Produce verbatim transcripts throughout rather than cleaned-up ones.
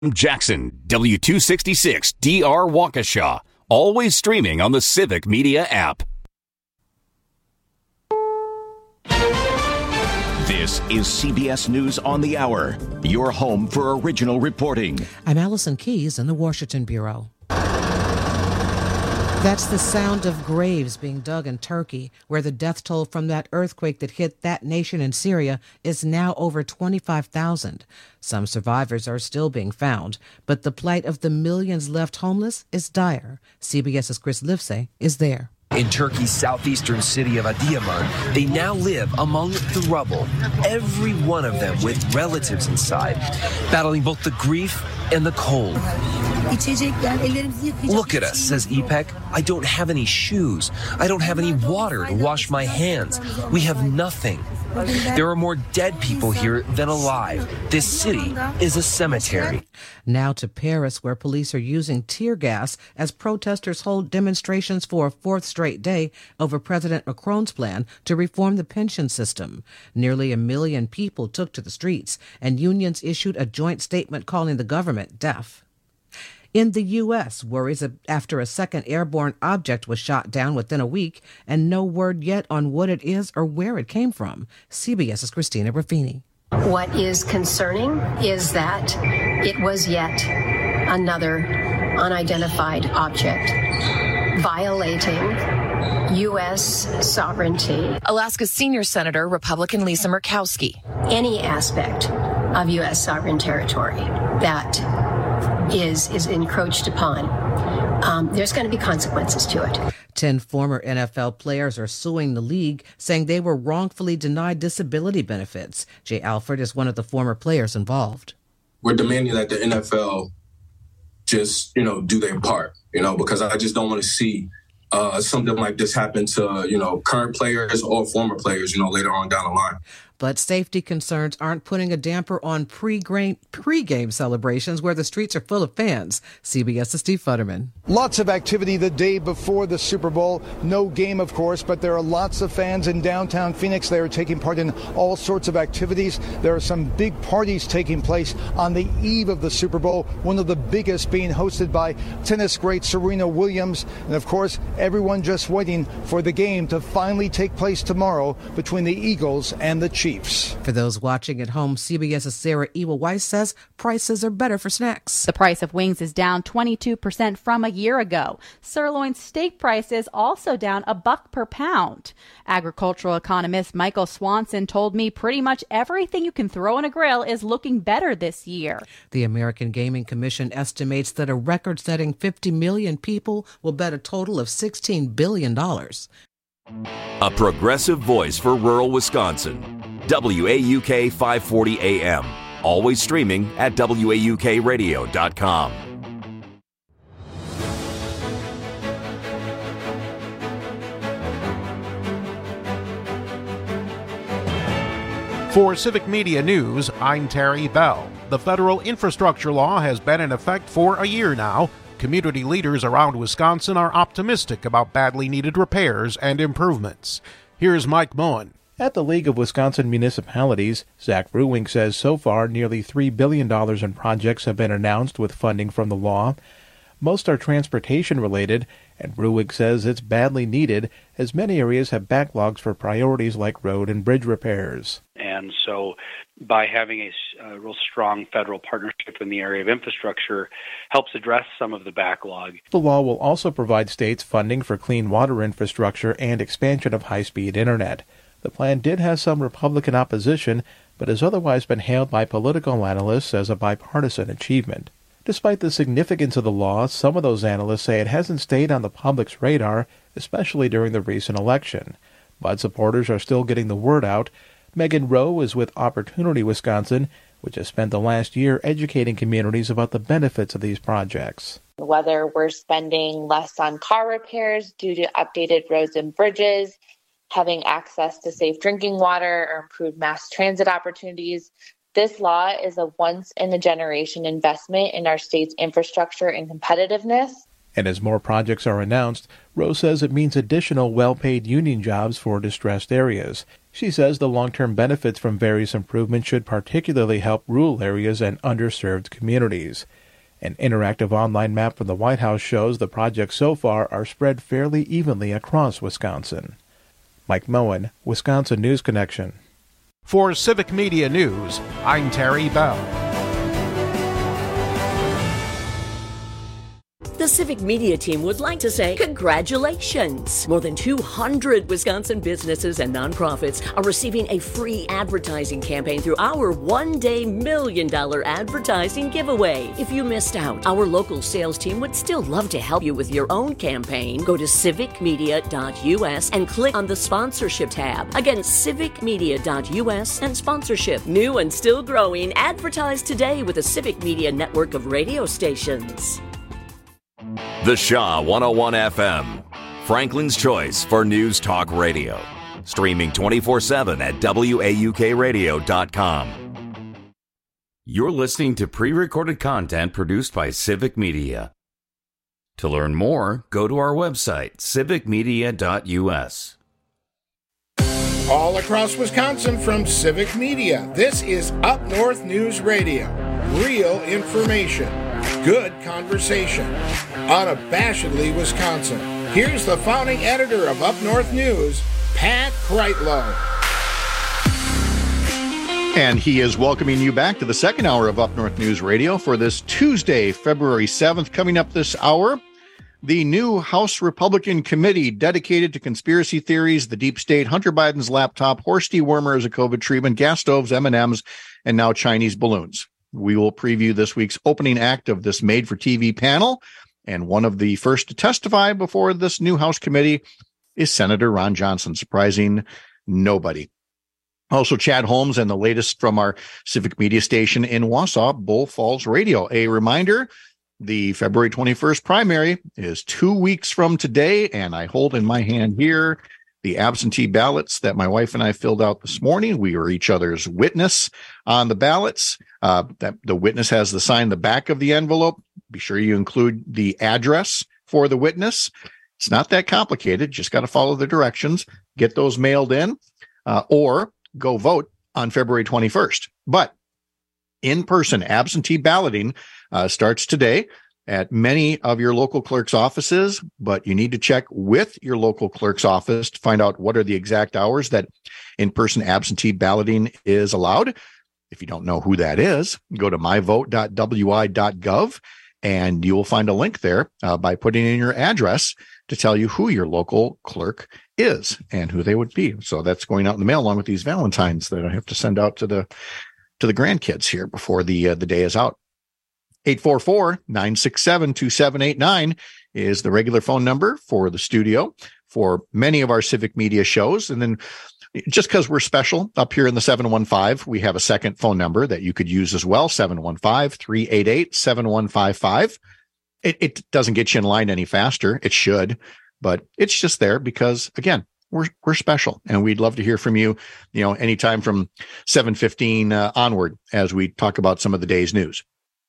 Jackson, W two sixty-six D R Waukesha. Always streaming on the Civic Media app. This is C B S News on the Hour, your home for original reporting. I'm Allison Keyes in the Washington Bureau. That's the sound of graves being dug in Turkey, where the death toll from that earthquake that hit that nation in Syria is now over twenty-five thousand. Some survivors are still being found, but the plight of the millions left homeless is dire. CBS's Chris Livesay is there. In Turkey's southeastern city of Adıyaman, they now live among the rubble, every one of them with relatives inside, battling both the grief and the cold. Look at us, says Ipek. I don't have any shoes. I don't have any water to wash my hands. We have nothing. There are more dead people here than alive. This city is a cemetery. Now to Paris, where police are using tear gas as protesters hold demonstrations for a fourth straight day over President Macron's plan to reform the pension system. Nearly a million people took to the streets, and unions issued a joint statement calling the government deaf. In the U S, worries after a second airborne object was shot down within a week, and no word yet on what it is or where it came from. CBS's Christina Ruffini. What is concerning is that it was yet another unidentified object violating U S sovereignty. Alaska senior senator Republican Lisa Murkowski. Any aspect of U S sovereign territory that is is encroached upon, um, there's going to be consequences to it. Ten former N F L players are suing the league, saying they were wrongfully denied disability benefits. Jay Alford is one of the former players involved. We're demanding that the N F L just, you know, do their part, you know, because I just don't want to see uh, something like this happen to, you know, current players or former players, you know, later on down the line. But safety concerns aren't putting a damper on pre-game, pre-game celebrations where the streets are full of fans. CBS's Steve Futterman. Lots of activity the day before the Super Bowl. No game, of course, but there are lots of fans in downtown Phoenix. They are taking part in all sorts of activities. There are some big parties taking place on the eve of the Super Bowl, one of the biggest being hosted by tennis great Serena Williams. And, of course, everyone just waiting for the game to finally take place tomorrow between the Eagles and the Chiefs. For those watching at home, CBS's Sarah Ewa Weiss says prices are better for snacks. The price of wings is down twenty-two percent from a year ago. Sirloin steak prices also down a buck per pound. Agricultural economist Michael Swanson told me pretty much everything you can throw on a grill is looking better this year. The American Gaming Commission estimates that a record-setting fifty million people will bet a total of sixteen billion dollars. A progressive voice for rural Wisconsin. W A U K five forty A M. Always streaming at W A U K radio dot com. For Civic Media News, I'm Terry Bell. The federal infrastructure law has been in effect for a year now. Community leaders around Wisconsin are optimistic about badly needed repairs and improvements. Here's Mike Moen. At the League of Wisconsin Municipalities, Zach Bruwink says so far nearly three billion dollars in projects have been announced with funding from the law. Most are transportation-related, and Bruwink says it's badly needed as many areas have backlogs for priorities like road and bridge repairs. And so by having a, a real strong federal partnership in the area of infrastructure helps address some of the backlog. The law will also provide states funding for clean water infrastructure and expansion of high-speed internet. The plan did have some Republican opposition, but has otherwise been hailed by political analysts as a bipartisan achievement. Despite the significance of the law, some of those analysts say it hasn't stayed on the public's radar, especially during the recent election. But supporters are still getting the word out. Megan Rowe is with Opportunity Wisconsin, which has spent the last year educating communities about the benefits of these projects. Whether we're spending less on car repairs due to updated roads and bridges, having access to safe drinking water, or improved mass transit opportunities, this law is a once-in-a-generation investment in our state's infrastructure and competitiveness. And as more projects are announced, Rowe says it means additional well-paid union jobs for distressed areas. She says the long-term benefits from various improvements should particularly help rural areas and underserved communities. An interactive online map from the White House shows the projects so far are spread fairly evenly across Wisconsin. Mike Moen, Wisconsin News Connection. For Civic Media News, I'm Terry Bell. The Civic Media team would like to say congratulations. More than two hundred Wisconsin businesses and nonprofits are receiving a free advertising campaign through our one-day million dollar advertising giveaway. If you missed out, our local sales team would still love to help you with your own campaign. Go to civic media dot u s and click on the sponsorship tab. Again, civic media dot u s and sponsorship. New and still growing. Advertise today with the Civic Media network of radio stations. The Shaw one oh one F M, Franklin's choice for news talk radio. Streaming twenty-four seven at W A U K radio dot com. You're listening to pre-recorded content produced by Civic Media. To learn more, go to our website, civic media dot u s. All across Wisconsin from Civic Media, this is Up North News Radio. Real information. Good conversation. Unabashedly Wisconsin. Here's the founding editor of Up North News, Pat Kreitlow. And he is welcoming you back to the second hour of Up North News Radio for this Tuesday, February seventh. Coming up this hour, the new House Republican committee dedicated to conspiracy theories, the deep state, Hunter Biden's laptop, horse dewormer as a COVID treatment, gas stoves, M and M's, and now Chinese balloons. We will preview this week's opening act of this made-for-T V panel, and one of the first to testify before this new House committee is Senator Ron Johnson, surprising nobody. Also, Chad Holmes and the latest from our Civic Media station in Wausau, Bull Falls Radio. A reminder, the February twenty-first primary is two weeks from today, and I hold in my hand here the absentee ballots that my wife and I filled out this morning. We are each other's witness on the ballots. Uh, that the witness has to sign the back of the envelope. Be sure you include the address for the witness. It's not that complicated. Just got to follow the directions, get those mailed in, uh, or go vote on February twenty-first. But in-person absentee balloting uh, starts today at many of your local clerk's offices, but you need to check with your local clerk's office to find out what are the exact hours that in-person absentee balloting is allowed. If you don't know who that is, go to my vote dot w i dot gov, and you will find a link there uh, by putting in your address to tell you who your local clerk is and who they would be. So that's going out in the mail along with these Valentines that I have to send out to the to the grandkids here before the uh, the day is out. eight four four, nine six seven, two seven eight nine is the regular phone number for the studio for many of our Civic Media shows. And then just because we're special up here in the seven one five, we have a second phone number that you could use as well, seven one five, three eight eight, seven one five five. It, it doesn't get you in line any faster. It should, but it's just there because, again, we're we're special, and we'd love to hear from you, you know, anytime from seven fifteen uh, onward as we talk about some of the day's news.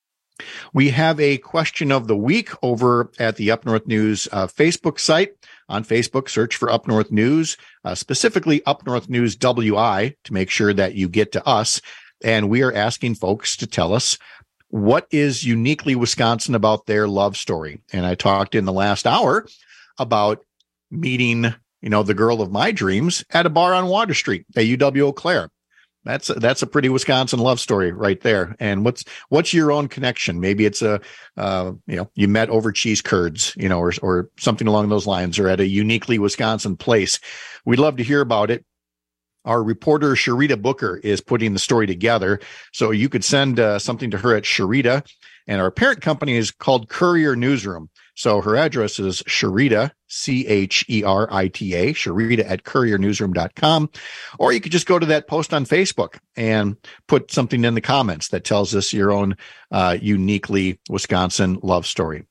We have a question of the week over at the Up North News uh, Facebook site. On Facebook, search for Up North News, uh, specifically Up North News W I, to make sure that you get to us. And we are asking folks to tell us what is uniquely Wisconsin about their love story. And I talked in the last hour about meeting, you know, the girl of my dreams at a bar on Water Street at U W Eau Claire. That's a, that's a pretty Wisconsin love story right there. And what's what's your own connection? Maybe it's a uh, you know, you met over cheese curds, you know, or or something along those lines, or at a uniquely Wisconsin place. We'd love to hear about it. Our reporter Sharita Booker is putting the story together, so you could send uh, something to her at Sharita. And our parent company is called Courier Newsroom. So her address is Sharita, C H E R I T A, Sharita at courier newsroom dot com. Or you could just go to that post on Facebook and put something in the comments that tells us your own uh, uniquely Wisconsin love story.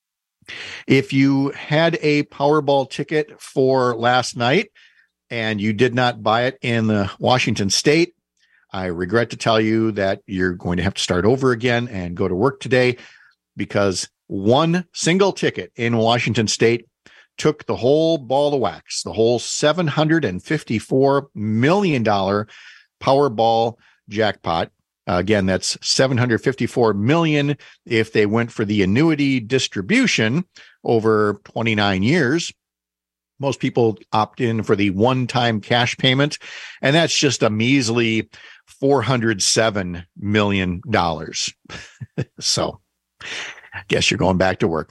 If you had a Powerball ticket for last night and you did not buy it in the Washington State, I regret to tell you that you're going to have to start over again and go to work today, because one single ticket in Washington State took the whole ball of wax, the whole seven hundred fifty-four million dollars Powerball jackpot. Uh, again, that's seven hundred fifty-four million dollars if they went for the annuity distribution over twenty-nine years. Most people opt in for the one-time cash payment, and that's just a measly four hundred seven million dollars. So I guess you're going back to work.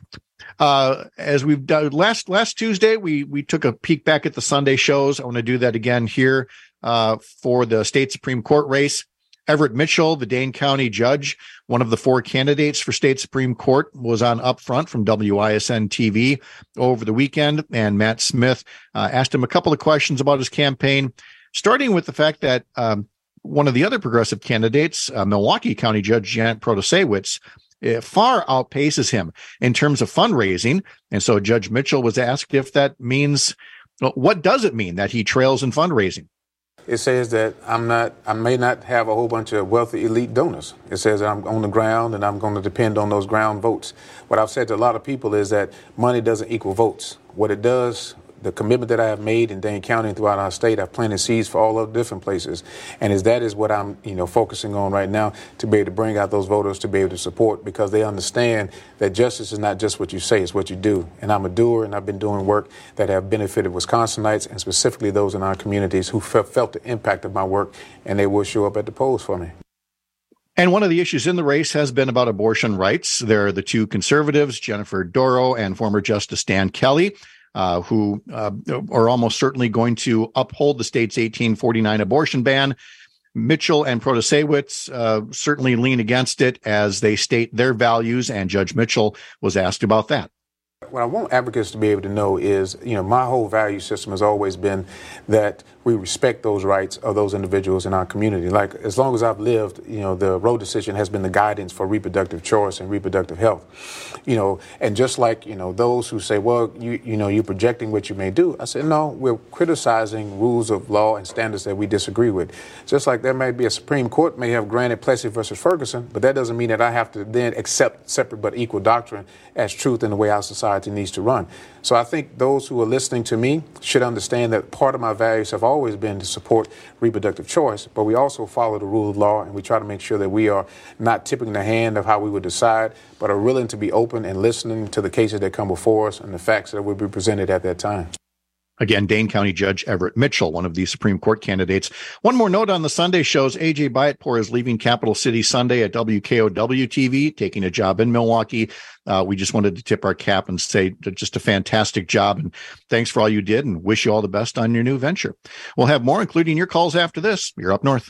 Uh, as we've done last last Tuesday, we we took a peek back at the Sunday shows. I want to do that again here uh, for the state Supreme Court race. Everett Mitchell, the Dane County judge, one of the four candidates for state Supreme Court, was on Upfront from W I S N T V over the weekend, and Matt Smith uh, asked him a couple of questions about his campaign, starting with the fact that um, one of the other progressive candidates, uh, Milwaukee County Judge Janet Protasiewicz, uh, far outpaces him in terms of fundraising. And so Judge Mitchell was asked if that means, well, what does it mean that he trails in fundraising? It says that I'm not, I may not have a whole bunch of wealthy elite donors. It says that I'm on the ground and I'm going to depend on those ground votes. What I've said to a lot of people is that money doesn't equal votes. What it does, the commitment that I have made in Dane County and throughout our state, I've planted seeds for all of the different places. And is that is what I'm, you know, focusing on right now, to be able to bring out those voters to be able to support, because they understand that justice is not just what you say, it's what you do. And I'm a doer, and I've been doing work that have benefited Wisconsinites, and specifically those in our communities who fe- felt the impact of my work, and they will show up at the polls for me. And one of the issues in the race has been about abortion rights. There are the two conservatives, Jennifer Dorow and former Justice Dan Kelly, Uh, who uh, are almost certainly going to uphold the state's eighteen forty-nine abortion ban. Mitchell and Protasiewicz uh, certainly lean against it as they state their values, and Judge Mitchell was asked about that. What I want advocates to be able to know is, you know, my whole value system has always been that we respect those rights of those individuals in our community. Like, as long as I've lived, you know, the Roe decision has been the guidance for reproductive choice and reproductive health. You know, and just like, you know, those who say, well, you you know, you're projecting what you may do. I said, no, we're criticizing rules of law and standards that we disagree with. Just like there may be a Supreme Court may have granted Plessy versus Ferguson, but that doesn't mean that I have to then accept separate but equal doctrine as truth in the way our society needs to run. So I think those who are listening to me should understand that part of my values have always been to support reproductive choice, but we also follow the rule of law, and we try to make sure that we are not tipping the hand of how we would decide, but are willing to be open and listening to the cases that come before us and the facts that will be presented at that time. Again, Dane County Judge Everett Mitchell, one of the Supreme Court candidates. One more note on the Sunday shows. A J Byattpour is leaving Capital City Sunday at W K O W T V, taking a job in Milwaukee. Uh, we just wanted to tip our cap and say just a fantastic job. And thanks for all you did, and wish you all the best on your new venture. We'll have more, including your calls after this. You're Up North.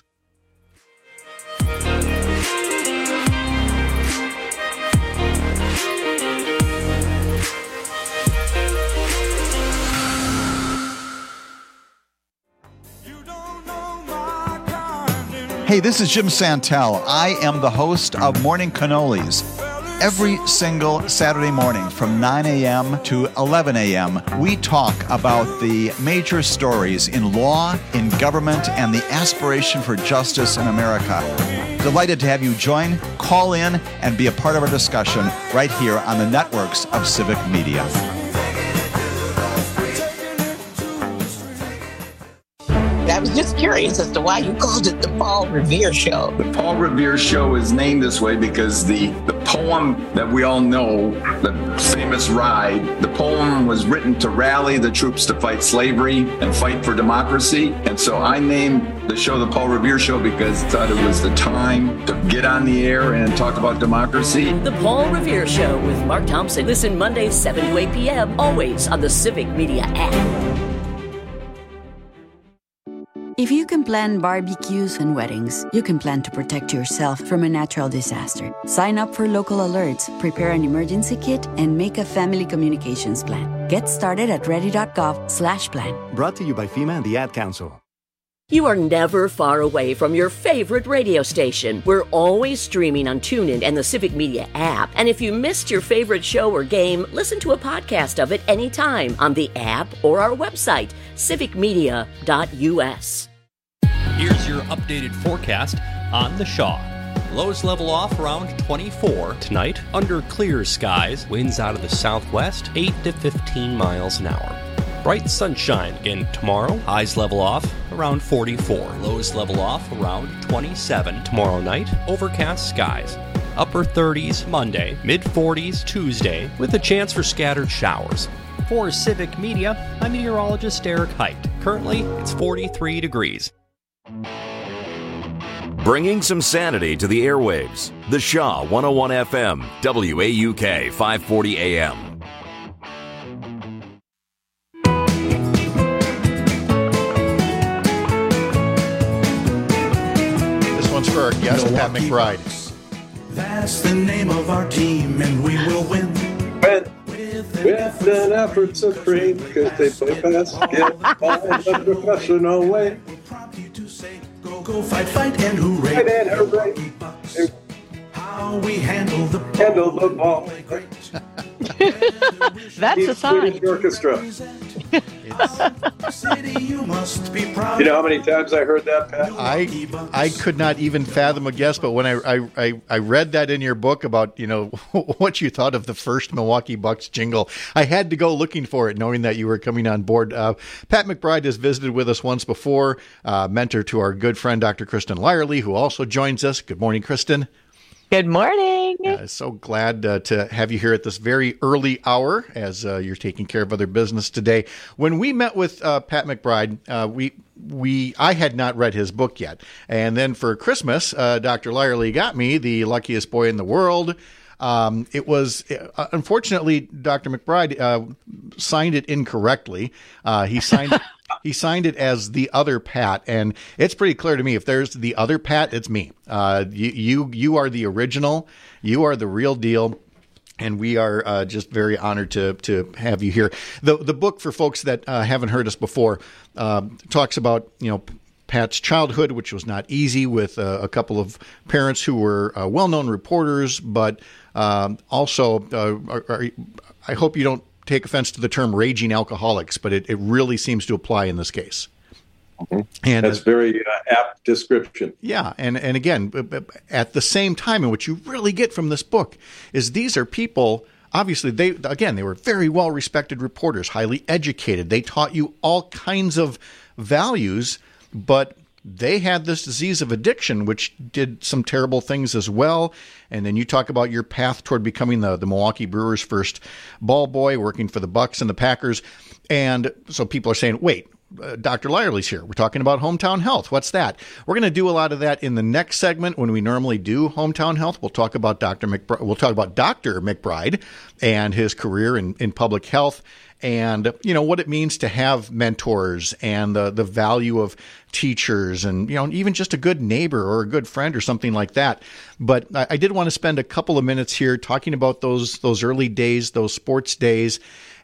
Hey, this is Jim Santel. I am the host of Morning Cannolis. Every single Saturday morning from nine a.m. to eleven a.m., we talk about the major stories in law, in government, and the aspiration for justice in America. Delighted to have you join, call in, and be a part of our discussion right here on the networks of Civic Media. I was just curious as to why you called it the Paul Revere Show. The Paul Revere Show is named this way because the, the poem that we all know, the famous Ride, the poem was written to rally the troops to fight slavery and fight for democracy. And so I named the show the Paul Revere Show because I thought it was the time to get on the air and talk about democracy. The Paul Revere Show with Mark Thompson. Listen Mondays seven to eight p.m. always on the Civic Media app. If you can plan barbecues and weddings, you can plan to protect yourself from a natural disaster. Sign up for local alerts, prepare an emergency kit, and make a family communications plan. Get started at ready.gov slash plan. Brought to you by FEMA and the Ad Council. You are never far away from your favorite radio station. We're always streaming on TuneIn and the Civic Media app. And if you missed your favorite show or game, listen to a podcast of it anytime on the app or our website, civic media dot u s. Here's your updated forecast on the Shaw. Lows level off around twenty-four. Tonight, under clear skies, winds out of the southwest, eight to fifteen miles an hour. Bright sunshine again tomorrow. Highs level off around forty-four. Lows level off around twenty-seven. Tomorrow night, overcast skies. Upper thirties Monday, mid forties Tuesday, with a chance for scattered showers. For Civic Media, I'm meteorologist Eric Height. Currently, it's forty-three degrees. Bringing some sanity to the airwaves. The Shaw one oh one F M, W A U K five forty A M. This one's for our guest, Pat McBride. That's the name of our team, and we will win. Win. With an effort supreme, because they play basketball in a professional way. Go, go, fight, fight, and hooray. Fight and hooray. How we handle the ball. Handle the ball. That's a sign. Swedish orchestra. You must be proud. You know how many times I heard that, Pat? I I could not even fathom a guess, but when I, I, I, I read that in your book about, you know, what you thought of the first Milwaukee Bucks jingle, I had to go looking for it, knowing that you were coming on board. Uh, Pat McBride has visited with us once before, uh, mentor to our good friend, Doctor Kristen Lyerly, who also joins us. Good morning, Kristen. Good morning. Uh, so glad uh, to have you here at this very early hour as uh, you're taking care of other business today. When we met with uh, Pat McBride, uh, we we I had not read his book yet. And then for Christmas, uh, Doctor Lyerly got me The Luckiest Boy in the World. Um, it was, uh, unfortunately, Doctor McBride uh, signed it incorrectly. Uh, he signed it. He signed it as The Other Pat, and it's pretty clear to me, if there's the other Pat, it's me. Uh, you, you, you are the original. You are the real deal. And we are uh, just very honored to to have you here. The the book, for folks that uh, haven't heard us before, uh, talks about, you know, Pat's childhood, which was not easy, with uh, a couple of parents who were uh, well-known reporters, but um, also, uh, are, are, I hope you don't take offense to the term raging alcoholics, but it, it really seems to apply in this case. Mm-hmm. And that's very uh, apt description. Yeah. And, and again, at the same time, and what you really get from this book is these are people, obviously, they, again, they were very well-respected reporters, highly educated. They taught you all kinds of values, but they had this disease of addiction, which did some terrible things as well. And then you talk about your path toward becoming the, the Milwaukee Brewers' first ball boy, working for the Bucks and the Packers. And so people are saying, wait, uh, Doctor Lyerly's here. We're talking about Hometown Health. What's that? We're going to do a lot of that in the next segment when we normally do Hometown Health. We'll talk about Doctor McBride. We'll talk about Doctor McBride and his career in, in public health, and, you know, what it means to have mentors and the, the value of teachers and, you know, even just a good neighbor or a good friend or something like that. But I, I did want to spend a couple of minutes here talking about those those early days, those sports days.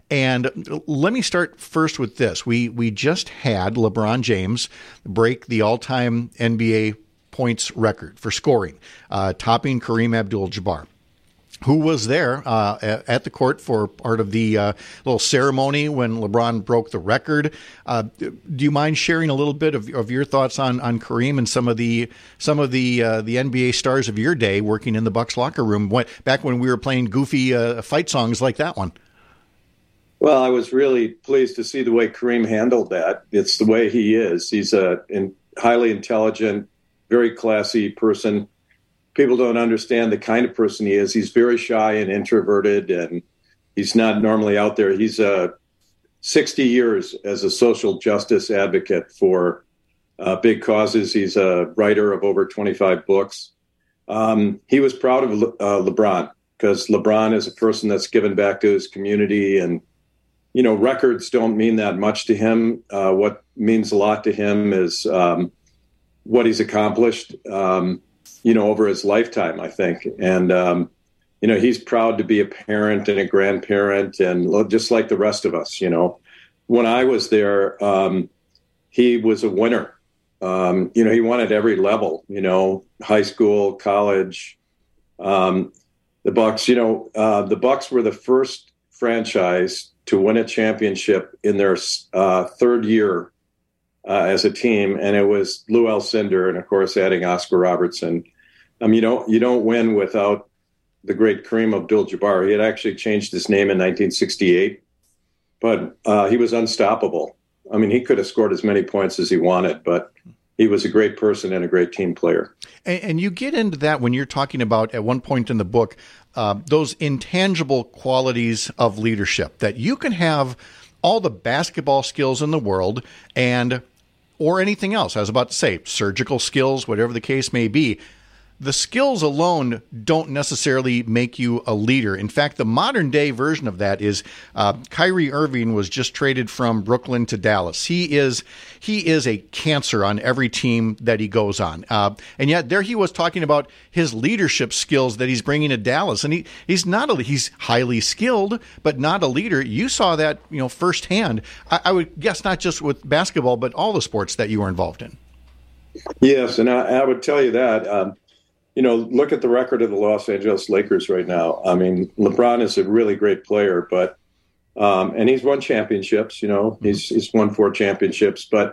And let me start first with this. We we just had LeBron James break the all-time N B A points record for scoring, uh, topping Kareem Abdul-Jabbar, who was there uh, at the court for part of the uh, little ceremony when LeBron broke the record. Uh, do you mind sharing a little bit of, of your thoughts on, on Kareem and some of the some of the uh, the N B A stars of your day working in the Bucks locker room when, back when we were playing goofy uh, fight songs like that one? Well, I was really pleased to see the way Kareem handled that. It's the way he is. He's a in, highly intelligent, very classy person. People don't understand the kind of person he is. He's very shy and introverted, and he's not normally out there. He's uh, sixty years as a social justice advocate for uh, big causes. He's a writer of over twenty-five books. Um, he was proud of Le- uh, LeBron because LeBron is a person that's given back to his community, and, you know, records don't mean that much to him. Uh, what means a lot to him is um, what he's accomplished, um, you know, over his lifetime, I think. And, um, you know, he's proud to be a parent and a grandparent, and just like the rest of us, you know. When I was there, um, he was a winner. Um, you know, he won at every level, you know, high school, college. Um, the Bucks, you know, uh, the Bucks were the first franchise to win a championship in their uh, third year uh, as a team, and it was Lou Alcindor, and of course adding Oscar Robertson. I mean, you don't you don't win without the great Kareem Abdul-Jabbar. He had actually changed his name in nineteen sixty-eight, but uh, he was unstoppable. I mean, he could have scored as many points as he wanted, but he was a great person and a great team player. And, and you get into that when you're talking about, at one point in the book, uh, those intangible qualities of leadership, that you can have all the basketball skills in the world and or anything else. I was about to say surgical skills, whatever the case may be. The skills alone don't necessarily make you a leader. In fact, the modern day version of that is uh, Kyrie Irving was just traded from Brooklyn to Dallas. He is he is a cancer on every team that he goes on. Uh, and yet there he was talking about his leadership skills that he's bringing to Dallas. And he he's not a, he's highly skilled, but not a leader. You saw that, you know, firsthand. I, I would guess not just with basketball, but all the sports that you were involved in. Yes, and I, I would tell you that. Um, You know, look at the record of the Los Angeles Lakers right now. I mean, LeBron is a really great player, but um, and he's won championships. You know, he's he's won four championships. But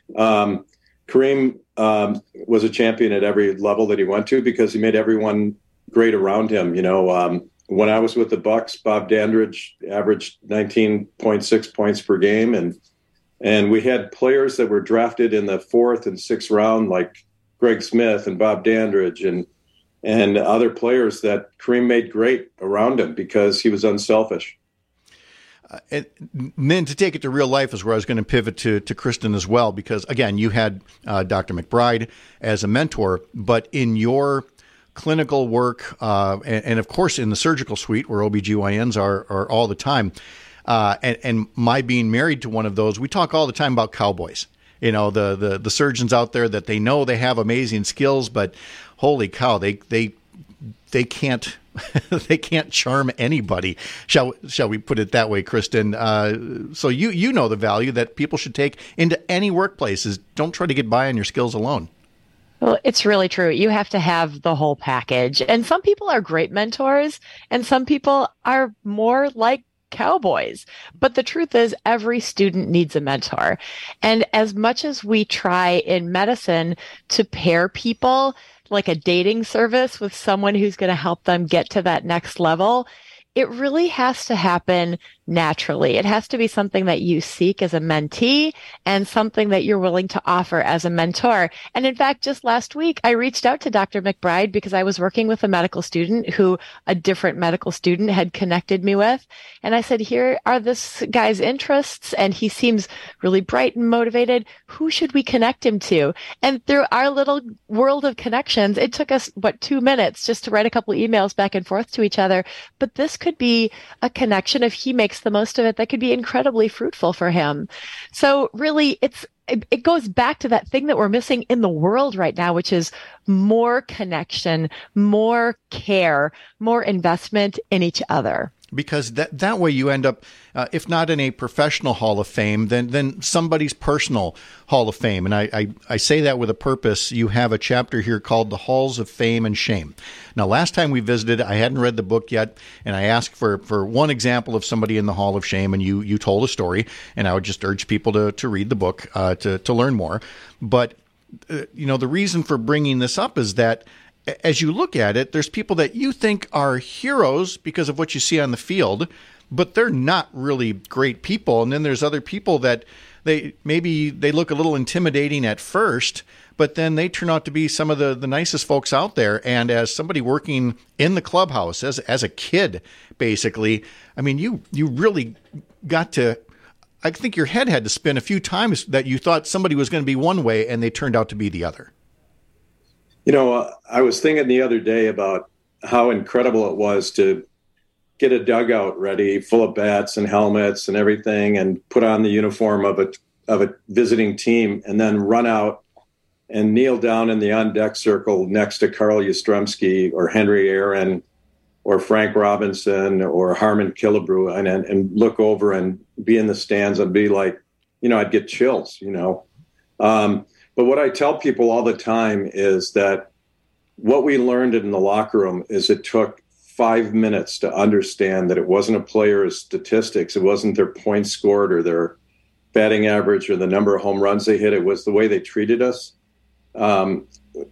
um, Kareem um, was a champion at every level that he went to because he made everyone great around him. You know, um, when I was with the Bucks, Bob Dandridge averaged nineteen point six points per game, and and we had players that were drafted in the fourth and sixth round, like Greg Smith and Bob Dandridge and and other players that Kareem made great around him because he was unselfish. Uh, and then to take it to real life is where I was going to pivot to to Kristen as well, because, again, you had uh, Doctor McBride as a mentor, but in your clinical work uh, and, and, of course, in the surgical suite where O B G Y Ns are, are all the time, uh, and, and my being married to one of those, we talk all the time about cowboys. You know, the, the, the surgeons out there that they know they have amazing skills, but holy cow, they they they can't they can't charm anybody. Shall shall we put it that way, Kristen? Uh, so you you know the value that people should take into any workplace is don't try to get by on your skills alone. Well, it's really true. You have to have the whole package. And some people are great mentors, and some people are more like cowboys. But the truth is, every student needs a mentor. And as much as we try in medicine to pair people like a dating service with someone who's going to help them get to that next level, it really has to happen naturally. It has to be something that you seek as a mentee and something that you're willing to offer as a mentor. And in fact, just last week, I reached out to Doctor McBride because I was working with a medical student who a different medical student had connected me with. And I said, here are this guy's interests, and he seems really bright and motivated. Who should we connect him to? And through our little world of connections, it took us, what, two minutes just to write a couple emails back and forth to each other. But this could be a connection if he makes the most of it that could be incredibly fruitful for him. So really, it's it, it goes back to that thing that we're missing in the world right now, which is more connection, more care, more investment in each other. Because that that way you end up, uh, if not in a professional Hall of Fame, then then somebody's personal Hall of Fame. And I, I, I say that with a purpose. You have a chapter here called The Halls of Fame and Shame. Now, last time we visited, I hadn't read the book yet, and I asked for, for one example of somebody in the Hall of Shame, and you you told a story, and I would just urge people to, to read the book uh, to, to learn more. But, uh, you know, the reason for bringing this up is that as you look at it, there's people that you think are heroes because of what you see on the field, but they're not really great people. And then there's other people that they maybe they look a little intimidating at first, but then they turn out to be some of the, the nicest folks out there. And as somebody working in the clubhouse, as as a kid, basically, I mean, you you really got to, I think your head had to spin a few times that you thought somebody was going to be one way and they turned out to be the other. You know, uh, I was thinking the other day about how incredible it was to get a dugout ready full of bats and helmets and everything and put on the uniform of a of a visiting team and then run out and kneel down in the on-deck circle next to Carl Yastrzemski or Henry Aaron or Frank Robinson or Harmon Killebrew and, and, and look over and be in the stands and be like, you know, I'd get chills, you know. Um But what I tell people all the time is that what we learned in the locker room is it took five minutes to understand that it wasn't a player's statistics. It wasn't their points scored or their batting average or the number of home runs they hit. It was the way they treated us. Um,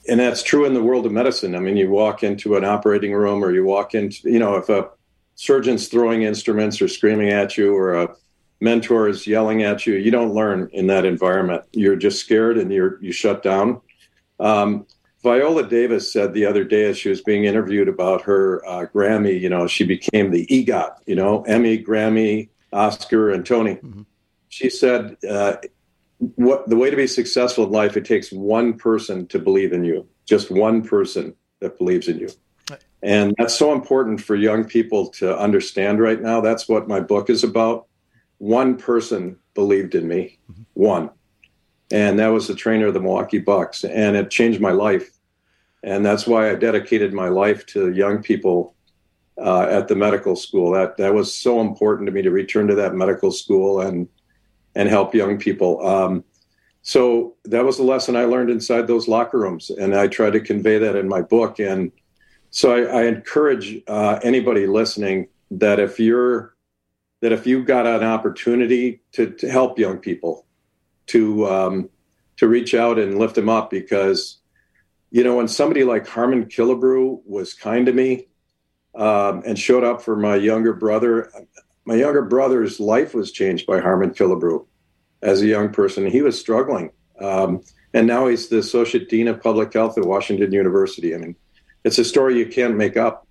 and that's true in the world of medicine. I mean, you walk into an operating room, or you walk into, you know, if a surgeon's throwing instruments or screaming at you, or a mentor is yelling at you, you don't learn in that environment. You're just scared and you're you shut down. Um, Viola Davis said the other day, as she was being interviewed about her uh, Grammy, you know, she became the EGOT, you know, Emmy, Grammy, Oscar, and Tony. Mm-hmm. She said, uh, what the way to be successful in life, it takes one person to believe in you, just one person that believes in you. And that's so important for young people to understand right now. That's what my book is about. One person believed in me, mm-hmm. one. And that was the trainer of the Milwaukee Bucks. And it changed my life. And that's why I dedicated my life to young people uh, at the medical school. That that was so important to me, to return to that medical school and and help young people. Um, so that was the lesson I learned inside those locker rooms. And I tried to convey that in my book. And so I, I encourage uh, anybody listening that if you're that if you've got an opportunity to, to help young people, to um, to reach out and lift them up, because, you know, when somebody like Harmon Killebrew was kind to me um, and showed up for my younger brother, my younger brother's life was changed by Harmon Killebrew as a young person. He was struggling. Um, and now he's the Associate Dean of Public Health at Washington University. I mean, it's a story you can't make up.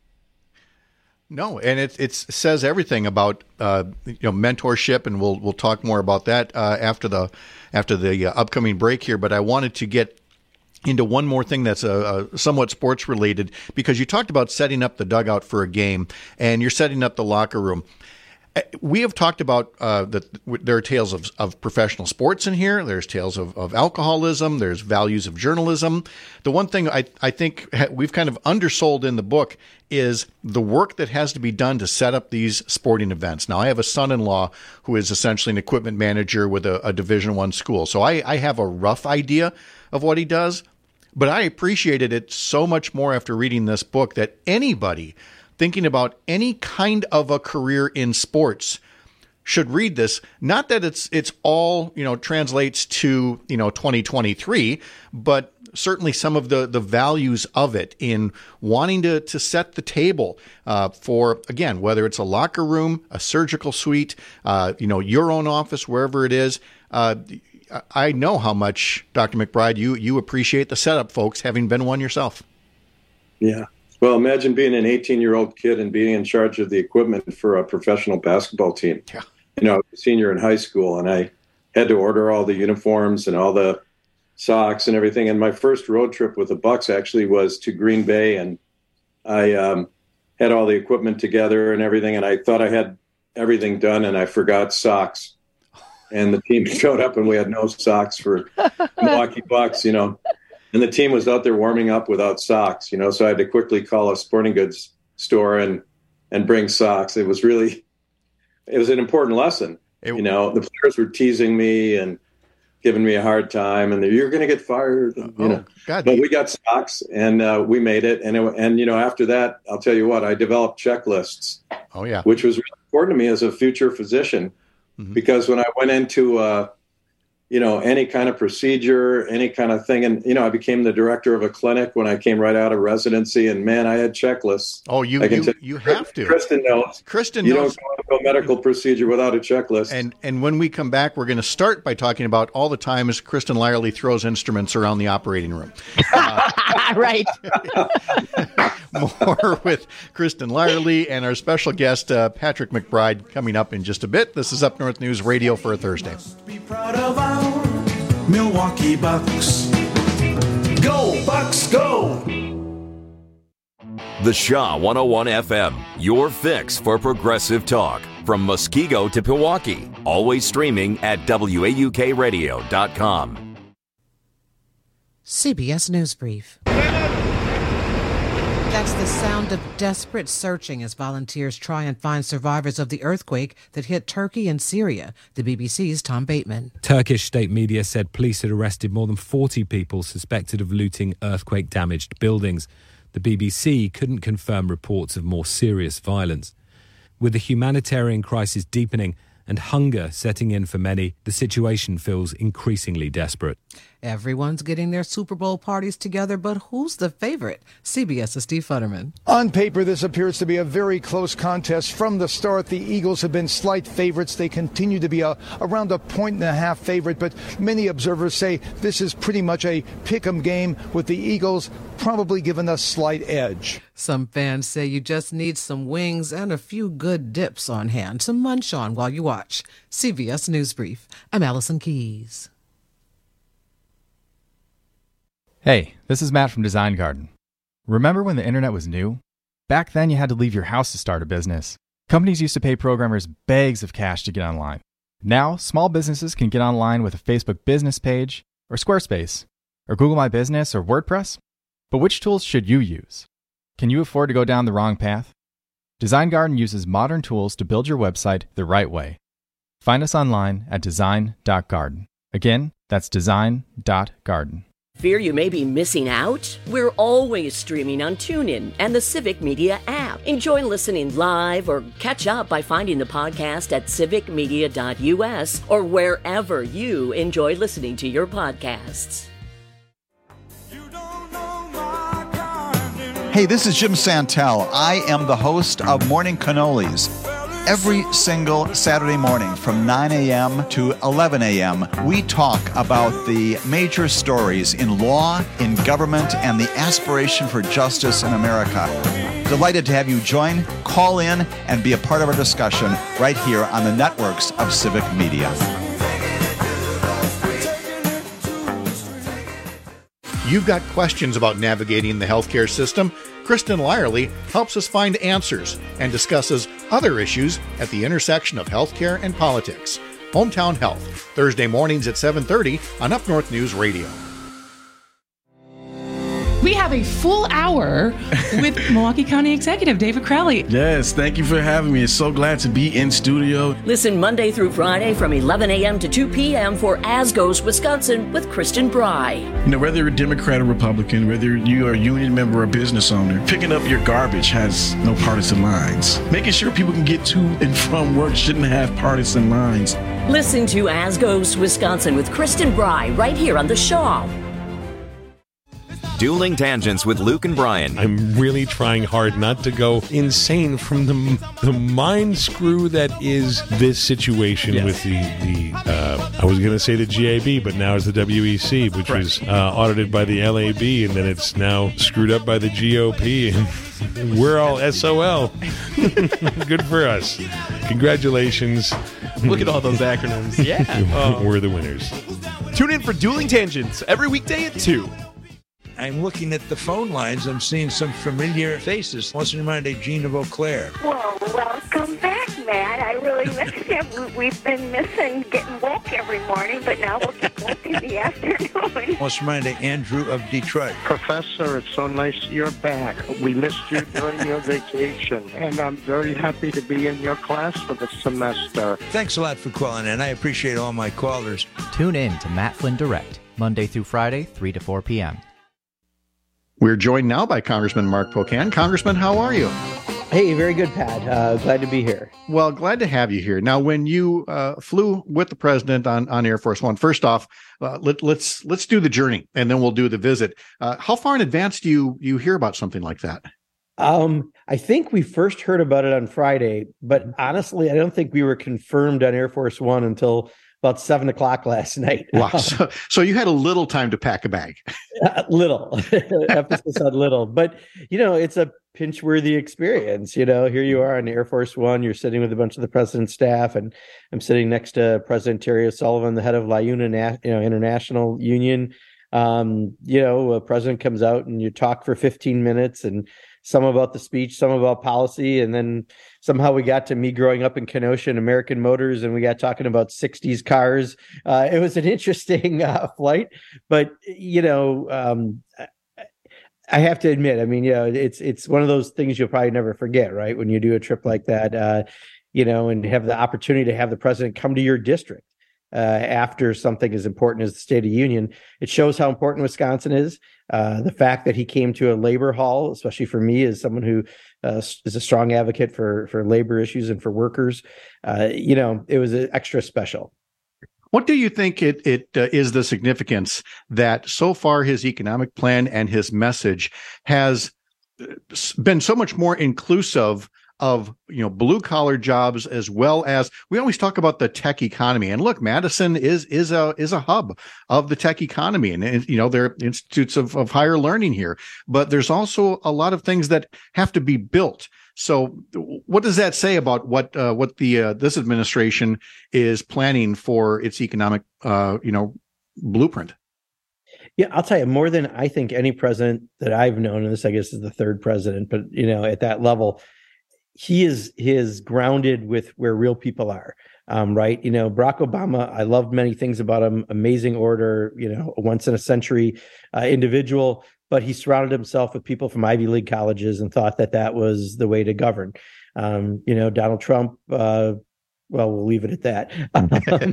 No, and it it says everything about uh, you know mentorship, and we'll we'll talk more about that uh, after the after the uh, upcoming break here. But I wanted to get into one more thing that's uh, uh, somewhat sports related, because you talked about setting up the dugout for a game, and you're setting up the locker room. We have talked about uh, that there are tales of, of professional sports in here. There's tales of, of alcoholism. There's values of journalism. The one thing I, I think we've kind of undersold in the book is the work that has to be done to set up these sporting events. Now, I have a son-in-law who is essentially an equipment manager with a, a Division One school, so I, I have a rough idea of what he does. But I appreciated it so much more after reading this book that anybody thinking about any kind of a career in sports should read this. Not that it's it's all, you know, translates to, you know, twenty twenty-three, but certainly some of the, the values of it in wanting to, to set the table uh, for, again, whether it's a locker room, a surgical suite, uh, you know, your own office, wherever it is. Uh, I know how much, Doctor McBride, you, you appreciate the setup, folks, having been one yourself. Yeah. Well, imagine being an eighteen-year-old kid and being in charge of the equipment for a professional basketball team. Yeah. You know, I was a senior in high school, and I had to order all the uniforms and all the socks and everything. And my first road trip with the Bucks actually was to Green Bay, and I um, had all the equipment together and everything, and I thought I had everything done, and I forgot socks. And the team showed up, and we had no socks for Milwaukee Bucks, you know. And the team was out there warming up without socks, you know, so I had to quickly call a sporting goods store and and bring socks. It was really, it was an important lesson. It, you know, the players were teasing me and giving me a hard time, and you're going to get fired, you oh, know. God. But we got socks, and uh, we made it. And, it, and, you know, after that, I'll tell you what, I developed checklists. Oh, yeah. Which was really important to me as a future physician, mm-hmm. because when I went into uh you know, any kind of procedure, any kind of thing. And, you know, I became the director of a clinic when I came right out of residency, and man, I had checklists. Oh, you I can you, you have to. Kristen knows. Kristen you knows. You don't go to a medical procedure without a checklist. And and when we come back, we're going to start by talking about all the times Kristen Lyerly throws instruments around the operating room. Uh, right. More with Kristen Lyerly and our special guest, uh, Patrick McBride, coming up in just a bit. This is Up North News Radio for a Thursday. Be proud of our Milwaukee Bucks. Go, Bucks, go! The Shaw one oh one F M, your fix for progressive talk. From Muskego to Pewaukee. Always streaming at W A U K radio dot com. C B S News Brief. That's the sound of desperate searching as volunteers try and find survivors of the earthquake that hit Turkey and Syria. The B B C's Tom Bateman. Turkish state media said police had arrested more than forty people suspected of looting earthquake-damaged buildings. The B B C couldn't confirm reports of more serious violence. With the humanitarian crisis deepening and hunger setting in for many, the situation feels increasingly desperate. Everyone's getting their Super Bowl parties together, but who's the favorite? CBS's Steve Futterman. On paper, this appears to be a very close contest. From the start, the Eagles have been slight favorites. They continue to be a, around a point and a half favorite, but many observers say this is pretty much a pick-em game with the Eagles probably given a slight edge. Some fans say you just need some wings and a few good dips on hand to munch on while you watch. C B S News Brief. I'm Allison Keys. Hey, this is Matt from Design Garden. Remember when the internet was new? Back then you had to leave your house to start a business. Companies used to pay programmers bags of cash to get online. Now, small businesses can get online with a Facebook business page, or Squarespace, or Google My Business, or WordPress. But which tools should you use? Can you afford to go down the wrong path? Design Garden uses modern tools to build your website the right way. Find us online at design dot garden. Again, that's design dot garden. Fear you may be missing out? We're always streaming on TuneIn and the Civic Media app. Enjoy listening live or catch up by finding the podcast at civic media dot u s or wherever you enjoy listening to your podcasts. Hey, this is Jim Santel. I am the host of Morning Cannolis. Every single Saturday morning from nine a.m. to eleven a.m., we talk about the major stories in law, in government, and the aspiration for justice in America. Delighted to have you join, call in, and be a part of our discussion right here on the networks of Civic Media. You've got questions about navigating the healthcare system? Kristen Lyerly helps us find answers and discusses other issues at the intersection of healthcare and politics. Hometown Health, Thursday mornings at seven thirty on Up North News Radio. We have a full hour with Milwaukee County Executive David Crowley. Yes, thank you for having me. It's so glad to be in studio. Listen Monday through Friday from eleven a.m. to two p.m. for As Goes Wisconsin with Kristen Bry. You know, whether you're a Democrat or Republican, whether you are a union member or business owner, picking up your garbage has no partisan lines. Making sure people can get to and from work shouldn't have partisan lines. Listen to As Goes Wisconsin with Kristen Bry right here on The Shaw. Dueling Tangents with Luke and Brian. I'm really trying hard not to go insane from the the mind screw that is this situation yes. with the, the uh, I was going to say the G A B, but now it's the W E C, which right. was uh, audited by the L A B, and then it's now screwed up by the G O P, and we're all S O L. Good for us. Congratulations. Look at all those acronyms. Yeah. Oh. We're the winners. Tune in for Dueling Tangents every weekday at two. I'm looking at the phone lines. I'm seeing some familiar faces. What's in mind, Gina Vauclair? Well, welcome back, Matt. I really miss you. We've been missing getting woke every morning, but now we'll get woke in the afternoon. What's in mind, Andrew of Detroit? Professor, it's so nice you're back. We missed you during your vacation, and I'm very happy to be in your class for the semester. Thanks a lot for calling in. I appreciate all my callers. Tune in to Matt Flynn Direct, Monday through Friday, three to four p.m. We're joined now by Congressman Mark Pocan. Congressman, how are you? Hey, very good, Pat. Uh, glad to be here. Well, glad to have you here. Now, when you uh, flew with the president on, on Air Force One, first off, uh, let, let's let's do the journey, and then we'll do the visit. Uh, how far in advance do you you hear about something like that? Um, I think we first heard about it on Friday, but honestly, I don't think we were confirmed on Air Force One until about seven o'clock last night. Wow. So, so you had a little time to pack a bag. Uh, little. Emphasis on little. But, you know, it's a pinch-worthy experience. You know, here you are on Air Force One. You're sitting with a bunch of the president's staff, and I'm sitting next to President Terry O'Sullivan, the head of LIUNA, you know, International Union. Um, you know, a president comes out and you talk for fifteen minutes, and some about the speech, some about policy, and then somehow we got to me growing up in Kenosha and American Motors, and we got talking about sixties cars. Uh, it was an interesting uh, flight, but you know, um, I have to admit, I mean, you know, it's it's one of those things you'll probably never forget, right? When you do a trip like that, uh, you know, and have the opportunity to have the president come to your district. Uh, after something as important as the State of the Union, it shows how important Wisconsin is. Uh, the fact that he came to a labor hall, especially for me as someone who uh, is a strong advocate for, for labor issues and for workers, uh, you know, it was extra special. What do you think it, it uh, is the significance that so far his economic plan and his message has been so much more inclusive of, you know, blue collar jobs, as well as we always talk about the tech economy. And look, Madison is is a is a hub of the tech economy, and, and you know, there are institutes of, of higher learning here. But there's also a lot of things that have to be built. So, what does that say about what uh, what the uh, this administration is planning for its economic, uh, you know, blueprint? Yeah, I'll tell you, more than I think any president that I've known, and this I guess is the third president, but you know, at that level, he is he is grounded with where real people are. Um, right. You know, Barack Obama, I loved many things about him. Amazing orator, you know, a once in a century uh, individual, but he surrounded himself with people from Ivy League colleges and thought that that was the way to govern. Um, you know, Donald Trump, uh, well, we'll leave it at that. Um,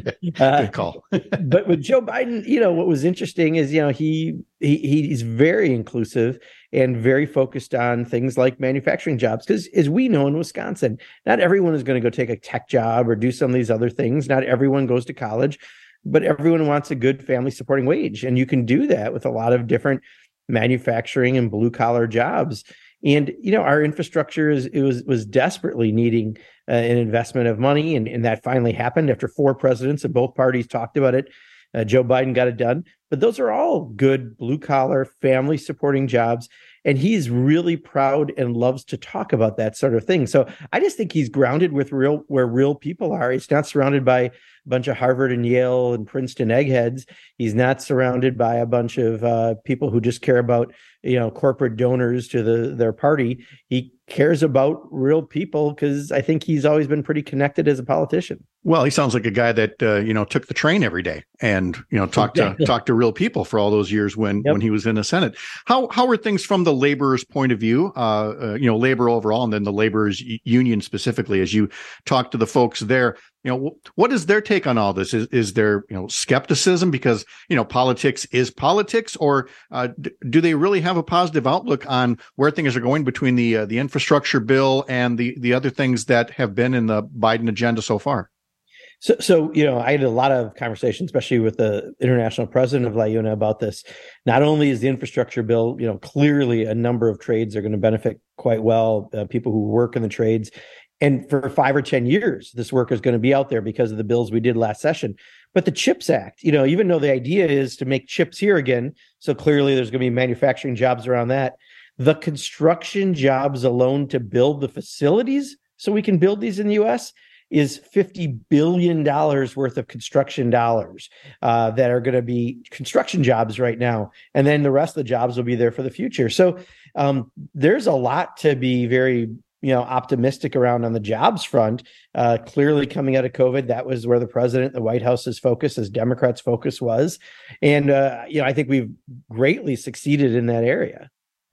uh, Good call. But with Joe Biden, you know, what was interesting is, you know, he, he he's very inclusive and very focused on things like manufacturing jobs. Because as we know in Wisconsin, not everyone is going to go take a tech job or do some of these other things. Not everyone goes to college, but everyone wants a good family supporting wage. And you can do that with a lot of different manufacturing and blue collar jobs. And, you know, our infrastructure is it was was desperately needing uh, an investment of money. And, and that finally happened after four presidents and both parties talked about it. Uh, Joe Biden got it done. But those are all good blue collar family supporting jobs. And he's really proud and loves to talk about that sort of thing. So I just think he's grounded with real where real people are. He's not surrounded by a bunch of Harvard and Yale and Princeton eggheads. He's not surrounded by a bunch of uh, people who just care about, you know, corporate donors to the their party. He cares about real people because I think he's always been pretty connected as a politician. Well, he sounds like a guy that uh, you know took the train every day and you know talked to talked to real people for all those years when yep. when he was in the Senate. How how are things from the laborers' point of view? Uh, uh, you know, labor overall, and then the laborers' union specifically. As you talk to the folks there, you know, what is their take on all this? Is is there you know skepticism because you know politics is politics, or uh, d- do they really have a positive outlook on where things are going between the uh, the infrastructure bill and the the other things that have been in the Biden agenda so far? So, so, you know, I had a lot of conversations, especially with the international president of LIUNA about this. Not only is the infrastructure bill, you know, clearly a number of trades are going to benefit quite well, uh, people who work in the trades. And for five or ten years, this work is going to be out there because of the bills we did last session. But the CHIPS Act, you know, even though the idea is to make chips here again, so clearly there's going to be manufacturing jobs around that. The construction jobs alone to build the facilities so we can build these in the U S is fifty billion dollars worth of construction dollars uh, that are going to be construction jobs right now. And then the rest of the jobs will be there for the future. So um, there's a lot to be very, you know, optimistic around on the jobs front. Uh, clearly coming out of COVID, that was where the president, the White House's focus, as Democrats' focus was. And, uh, you know, I think we've greatly succeeded in that area.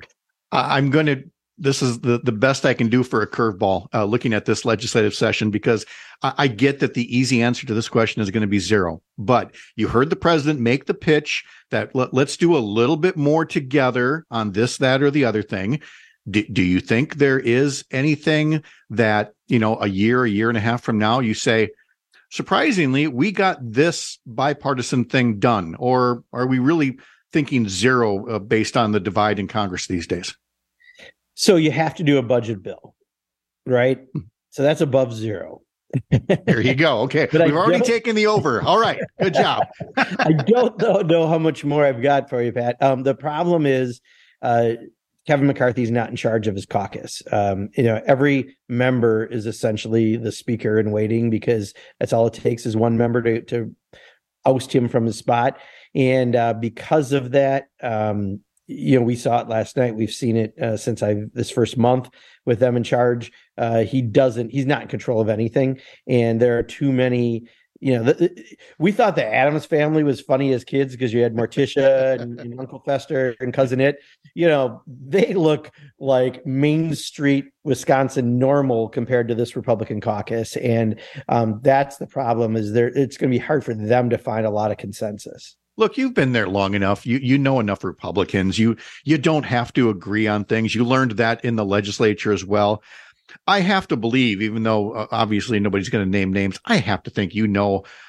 I'm going to This is the, the best I can do for a curveball uh, looking at this legislative session, because I, I get that the easy answer to this question is going to be zero. But you heard the president make the pitch that let, let's do a little bit more together on this, that, or the other thing. Do, do you think there is anything that, you know, a year, a year and a half from now, you say, surprisingly, we got this bipartisan thing done? Or are we really thinking zero uh, based on the divide in Congress these days? So you have to do a budget bill, right? So that's above zero. There you go. Okay. But We've I already don't- taken the over. All right. Good job. I don't know, know how much more I've got for you, Pat. Um, the problem is uh, Kevin McCarthy's not in charge of his caucus. Um, you know, every member is essentially the speaker in waiting, because that's all it takes is one member to, to oust him from his spot. And uh, because of that, um, you know, we saw it last night. We've seen it uh, since I this first month with them in charge. Uh, he doesn't. He's not in control of anything, and there are too many. You know, the, the, we thought the Addams Family was funny as kids because you had Morticia and, and Uncle Fester and Cousin It. You know, they look like Main Street, Wisconsin normal compared to this Republican caucus, and um, that's the problem. Is there? It's going to be hard for them to find a lot of consensus. Look, you've been there long enough. You you know enough Republicans. You you don't have to agree on things. You learned that in the legislature as well. I have to believe, even though uh, obviously nobody's going to name names, I have to think you know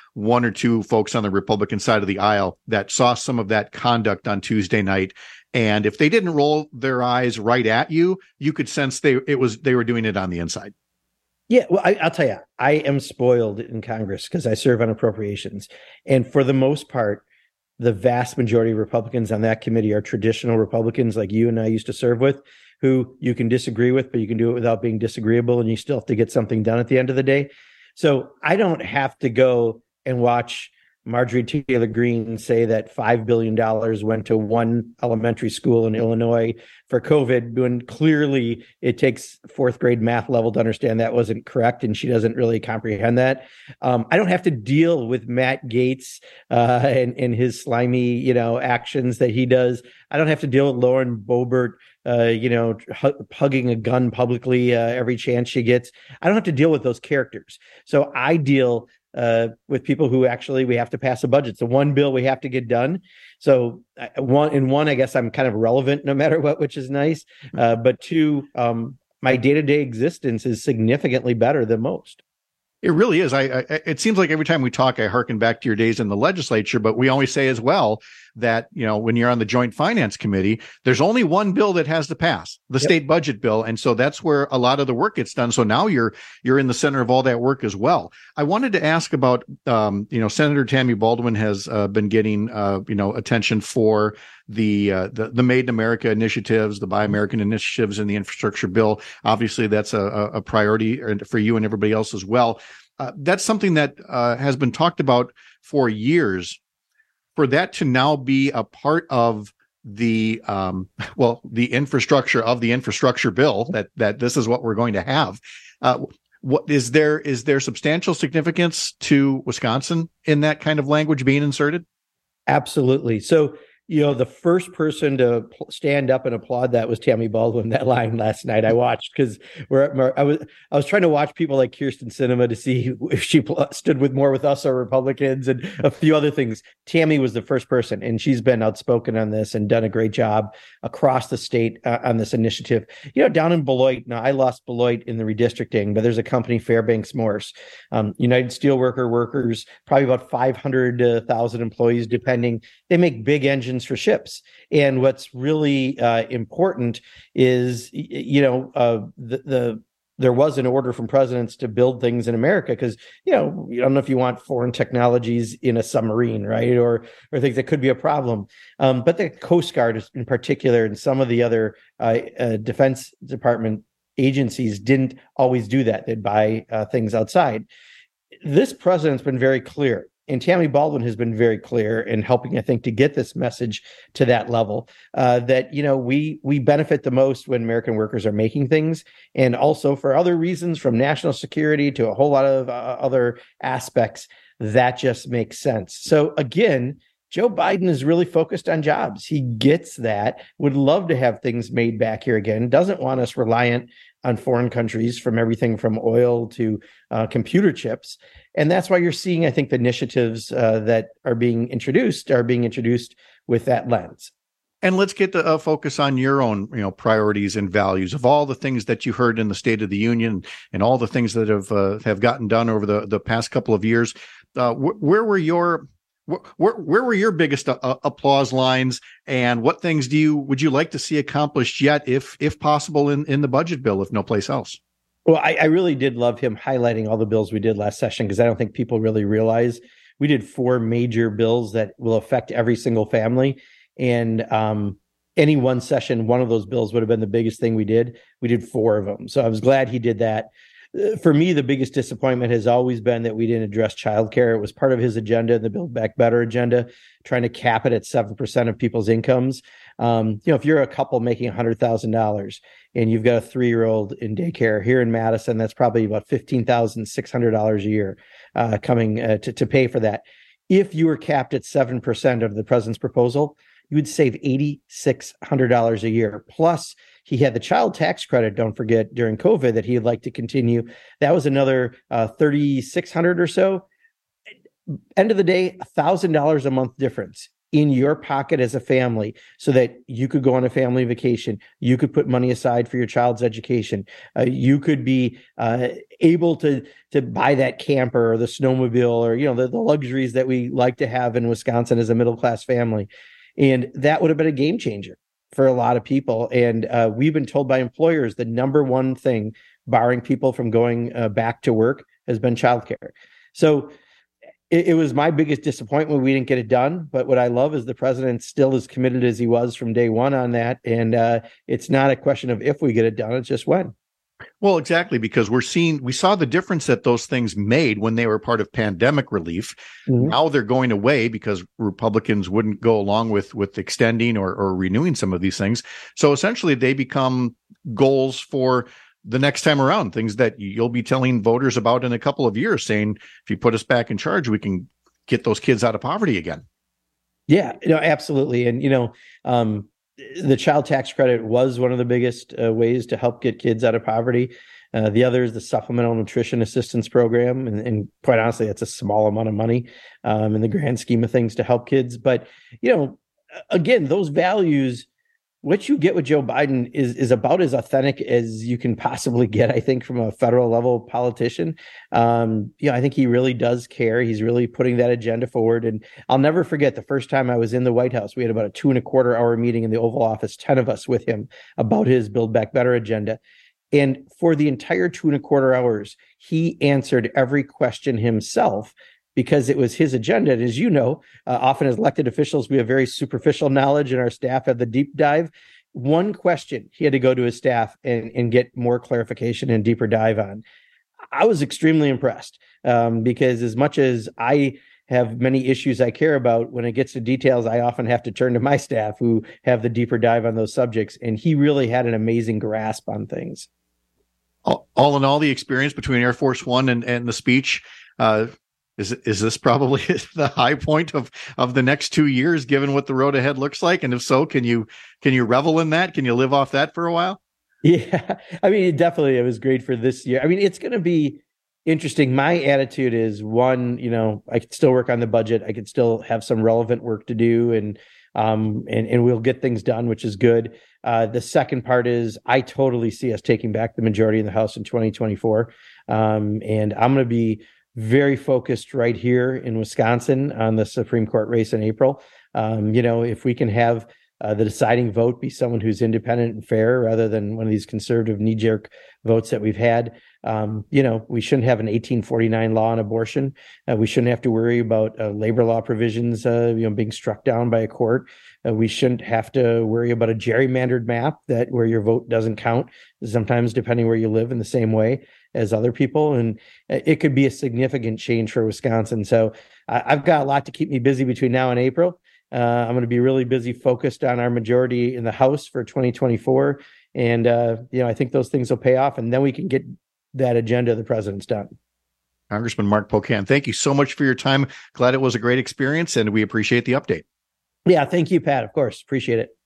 one or two folks on the Republican side of the aisle that saw some of that conduct on Tuesday night. And if they didn't roll their eyes right at you, you could sense they it was they were doing it on the inside. Yeah, well, I, I'll tell you, I am spoiled in Congress because I serve on appropriations. And for the most part, the vast majority of Republicans on that committee are traditional Republicans like you and I used to serve with, who you can disagree with, but you can do it without being disagreeable, and you still have to get something done at the end of the day. So I don't have to go and watch Marjorie Taylor Greene say that five billion dollars went to one elementary school in Illinois for COVID, when clearly it takes fourth grade math level to understand that wasn't correct, and she doesn't really comprehend that. Um, I don't have to deal with Matt Gaetz uh, and, and his slimy, you know, actions that he does. I don't have to deal with Lauren Boebert, uh, you know, hu- hugging a gun publicly uh, every chance she gets. I don't have to deal with those characters. So I deal uh, with people who actually we have to pass a budget. So one bill we have to get done. So uh, one in one, I guess I'm kind of relevant no matter what, which is nice. Uh, but two, um, my day-to-day existence is significantly better than most. It really is. I, I it seems like every time we talk, I hearken back to your days in the legislature, but we always say as well that, you know, when you're on the Joint Finance Committee, there's only one bill that has to pass, the yep. state budget bill. And so that's where a lot of the work gets done. So now you're you're in the center of all that work as well. I wanted to ask about, um, you know, Senator Tammy Baldwin has uh, been getting, uh, you know, attention for the, uh, the the Made in America initiatives, the Buy American initiatives, and the infrastructure bill. Obviously, that's a, a priority for you and everybody else as well. Uh, that's something that uh, has been talked about for years. For that to now be a part of the um, well, the infrastructure of the infrastructure bill, that that this is what we're going to have. Uh, what is there is there substantial significance to Wisconsin in that kind of language being inserted? Absolutely. So, you know, the first person to stand up and applaud that was Tammy Baldwin. That line last night I watched because we're I was I was trying to watch people like Kirsten Sinema to see if she stood with more with us or Republicans and a few other things. Tammy was the first person, and she's been outspoken on this and done a great job across the state uh, on this initiative. You know, down in Beloit, now I lost Beloit in the redistricting, but there's a company, Fairbanks Morse, um, United Steelworker workers, probably about five hundred thousand employees, depending. They make big engines for ships. And what's really uh, important is, you know, uh, the, the there was an order from presidents to build things in America because, you know, I don't know if you want foreign technologies in a submarine, right? Or or things that could be a problem. Um, but the Coast Guard in particular and some of the other uh, uh, Defense Department agencies didn't always do that. They'd buy uh, things outside. This president's been very clear. And Tammy Baldwin has been very clear in helping, I think, to get this message to that level, uh, that, you know, we we benefit the most when American workers are making things, and also for other reasons, from national security to a whole lot of uh, other aspects, that just makes sense. So again, Joe Biden is really focused on jobs. He gets that, would love to have things made back here again, doesn't want us reliant on foreign countries from everything from oil to uh, computer chips. And that's why you're seeing, I think, the initiatives uh, that are being introduced are being introduced with that lens. And let's get to uh, focus on your own, you know, priorities and values of all the things that you heard in the State of the Union and all the things that have uh, have gotten done over the, the past couple of years. Uh, wh- where were your Where, where were your biggest uh, applause lines, and what things do you would you like to see accomplished yet, if if possible, in, in the budget bill, if no place else? Well, I, I really did love him highlighting all the bills we did last session, because I don't think people really realize we did four major bills that will affect every single family. And um, any one session, one of those bills would have been the biggest thing we did. We did four of them. So I was glad he did that. For me, the biggest disappointment has always been that we didn't address childcare. It was part of his agenda, the Build Back Better agenda, trying to cap it at seven percent of people's incomes. Um, you know, if you're a couple making one hundred thousand dollars and you've got a three-year-old in daycare here in Madison, that's probably about fifteen thousand six hundred dollars a year uh, coming uh, to, to pay for that. If you were capped at seven percent of the president's proposal, you would save eight thousand six hundred dollars a year. Plus, he had the child tax credit, don't forget, during COVID that he'd like to continue. That was another uh, three thousand six hundred dollars or so. End of the day, one thousand dollars a month difference. in your pocket as a family so that you could go on a family vacation. You could put money aside for your child's education. Uh, you could be uh, able to to buy that camper or the snowmobile or, you know, the, the luxuries that we like to have in Wisconsin as a middle-class family. And that would have been a game changer for a lot of people. And uh, we've been told by employers the number one thing barring people from going uh, back to work has been childcare. So it, it was my biggest disappointment we didn't get it done. But what I love is the president still as committed as he was from day one on that. And uh, it's not a question of if we get it done, it's just when. Well, exactly, because we're seeing, we saw the difference that those things made when they were part of pandemic relief. Mm-hmm. Now they're going away because Republicans wouldn't go along with, with extending or, or renewing some of these things. So essentially they become goals for the next time around, things that you'll be telling voters about in a couple of years, saying, if you put us back in charge, we can get those kids out of poverty again. Yeah, no, absolutely. And, you know, um, the child tax credit was one of the biggest uh, ways to help get kids out of poverty. Uh, the other is the Supplemental Nutrition Assistance Program. And, and quite honestly, it's a small amount of money um, in the grand scheme of things to help kids. But, you know, again, those values, what you get with Joe Biden is is about as authentic as you can possibly get, I think, from a federal level politician. Um, you know, I think he really does care. He's really putting that agenda forward. And I'll never forget the first time I was in the White House, we had about a two and a quarter hour meeting in the Oval Office, ten of us with him about his Build Back Better agenda. And for the entire two and a quarter hours, he answered every question himself, because it was his agenda. And as you know, uh, often as elected officials, we have very superficial knowledge and our staff have the deep dive. One question he had to go to his staff and, and get more clarification and deeper dive on. I was extremely impressed um, because as much as I have many issues I care about, when it gets to details, I often have to turn to my staff who have the deeper dive on those subjects. And he really had an amazing grasp on things. All, all in all, the experience between Air Force One and, and the speech, uh, Is is this probably the high point of, of the next two years, given what the road ahead looks like? And if so, can you can you revel in that? Can you live off that for a while? Yeah, I mean, it definitely, it was great for this year. I mean, it's going to be interesting. My attitude is, one, you know, I could still work on the budget. I could still have some relevant work to do, and um and and we'll get things done, which is good. Uh, the second part is I totally see us taking back the majority in the House in twenty twenty-four, um, and I'm going to be very focused right here in Wisconsin on the Supreme Court race in April. Um, you know, if we can have uh, the deciding vote be someone who's independent and fair rather than one of these conservative knee-jerk votes that we've had, um, you know, we shouldn't have an eighteen forty-nine law on abortion. Uh, we shouldn't have to worry about uh, labor law provisions, uh, you know, being struck down by a court. Uh, we shouldn't have to worry about a gerrymandered map that where your vote doesn't count, sometimes depending where you live in the same way as other people. And it could be a significant change for Wisconsin. So I, I've got a lot to keep me busy between now and April. Uh, I'm going to be really busy focused on our majority in the House for twenty twenty-four. And, uh, you know, I think those things will pay off, and then we can get that agenda the president's done. Congressman Mark Pocan, thank you so much for your time. Glad it was a great experience, and we appreciate the update. Yeah, thank you, Pat. Of course. Appreciate it.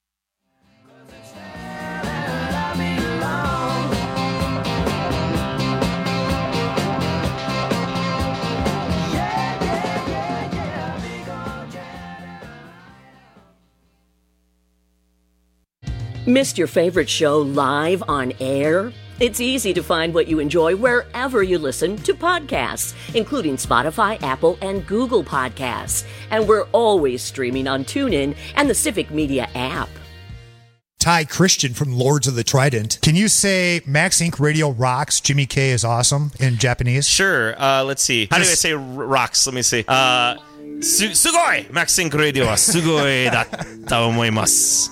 Missed your favorite show live on air? It's easy to find what you enjoy wherever you listen to podcasts, including Spotify, Apple, and Google Podcasts. And we're always streaming on TuneIn and the Civic Media app. Ty Christian from Lords of the Trident. Can you say Max Incorporated Radio rocks, Jimmy K is awesome in Japanese? Sure. Uh, let's see. How do I say r- rocks? Let me see. Uh, su- sugoi! Max Incorporated Radio wa sugoi datta omoimasu.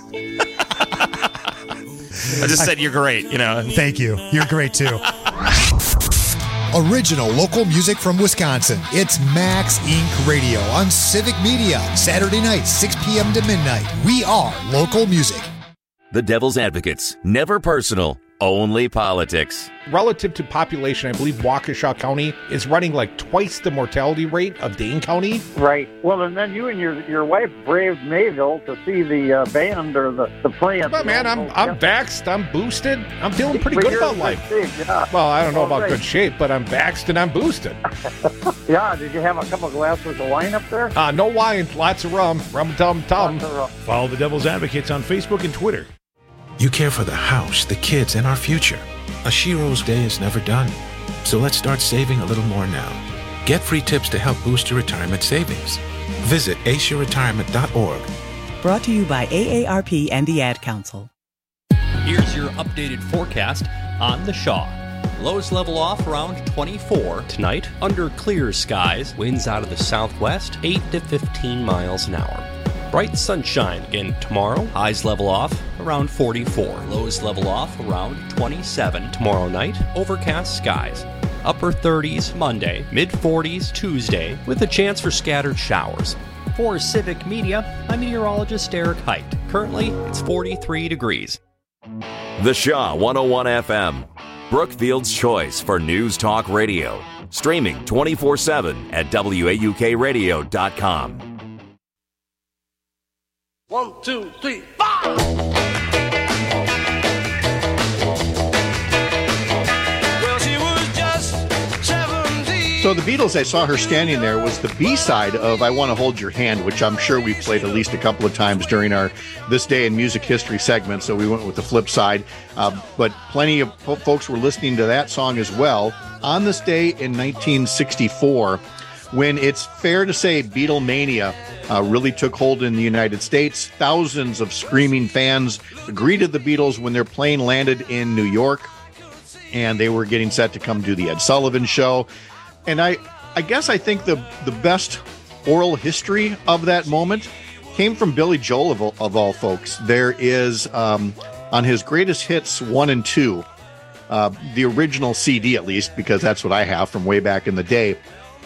I just said you're great, you know. Thank you. You're great, too. Original local music from Wisconsin. It's Max Incorporated Radio on Civic Media. Saturday night, six p.m. to midnight. We are local music. The Devil's Advocates. Never personal, Only Politics. Relative to population, I believe Waukesha County is running like twice the mortality rate of Dane County. Right. Well, and then you and your your wife braved Mayville to see the uh, band or the, the play. But man, I'm I'm vaxxed, I'm boosted, I'm feeling pretty good about life. Shape, yeah. Well, I don't know about right. good shape, but I'm vaxxed and I'm boosted. Yeah, did you have a couple glasses of wine up there? Uh, no wine, lots of rum, rum tum tum. Follow the Devil's Advocates on Facebook and Twitter. You care for the house, the kids, and our future. A Shiro's day is never done. So let's start saving a little more now. Get free tips to help boost your retirement savings. Visit a s h a retirement dot org. Brought to you by A A R P and the Ad Council. Here's your updated forecast on the Shaw. Lows level off around twenty-four tonight. Under clear skies, winds out of the southwest, eight to fifteen miles an hour. Bright sunshine again tomorrow. Highs level off around forty-four. Lows level off around twenty-seven tomorrow night. Overcast skies. Upper thirties Monday. Mid forties Tuesday with a chance for scattered showers. For Civic Media, I'm meteorologist Eric Height. Currently, it's forty-three degrees. The Shaw one oh one F M. Brookfield's choice for News Talk Radio. Streaming twenty-four seven at W A U K radio dot com. One, two, three, five! Well, she was just seventeen. So the Beatles, I saw her standing there, was the B-side of I Want to Hold Your Hand, which I'm sure we've played at least a couple of times during our This Day in Music History segment, so we went with the flip side. Uh, but plenty of po- folks were listening to that song as well. On this day in nineteen sixty-four, when it's fair to say Beatlemania uh, really took hold in the United States. Thousands of screaming fans greeted the Beatles when their plane landed in New York, and they were getting set to come do the Ed Sullivan Show. And I, I guess I think the, the best oral history of that moment came from Billy Joel, of, all- of all folks. There is, um, on his greatest hits one and two, uh, the original C D at least, because that's what I have from way back in the day,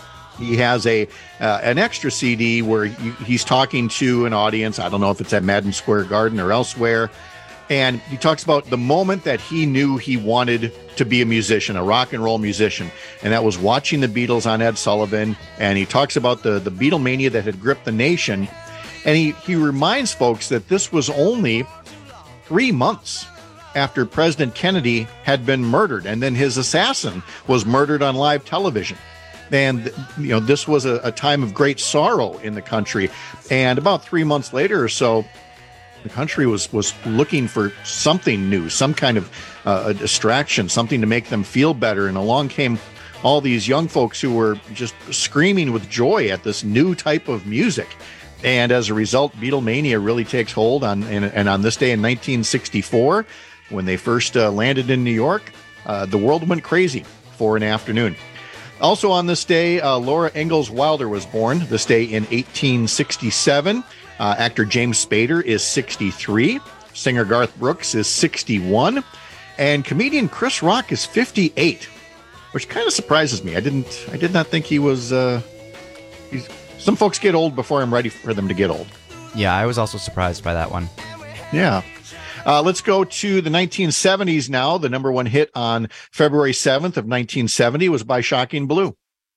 he has a uh, an extra C D where he, he's talking to an audience. I don't know if it's at Madison Square Garden or elsewhere. And he talks about the moment that he knew he wanted to be a musician, a rock and roll musician. And that was watching the Beatles on Ed Sullivan. And he talks about the, the Beatlemania that had gripped the nation. And he, he reminds folks that this was only three months after President Kennedy had been murdered. And then his assassin was murdered on live television. And, you know, this was a, a time of great sorrow in the country. And about three months later or so, the country was, was looking for something new, some kind of uh, a distraction, something to make them feel better. And along came all these young folks who were just screaming with joy at this new type of music. And as a result, Beatlemania really takes hold on, and, and on this day in nineteen sixty-four, when they first uh, landed in New York, uh, the world went crazy for an afternoon. Also on this day, uh, Laura Ingalls Wilder was born. This day in eighteen sixty-seven. Uh, actor James Spader is sixty-three. Singer Garth Brooks is sixty-one. And comedian Chris Rock is fifty-eight, which kind of surprises me. I didn't, I did not think he was, uh, he's, some folks get old before I'm ready for them to get old. Yeah, I was also surprised by that one. Yeah. Uh, let's go to the nineteen seventies now. The number one hit on February seventh of nineteen seventy was by Shocking Blue.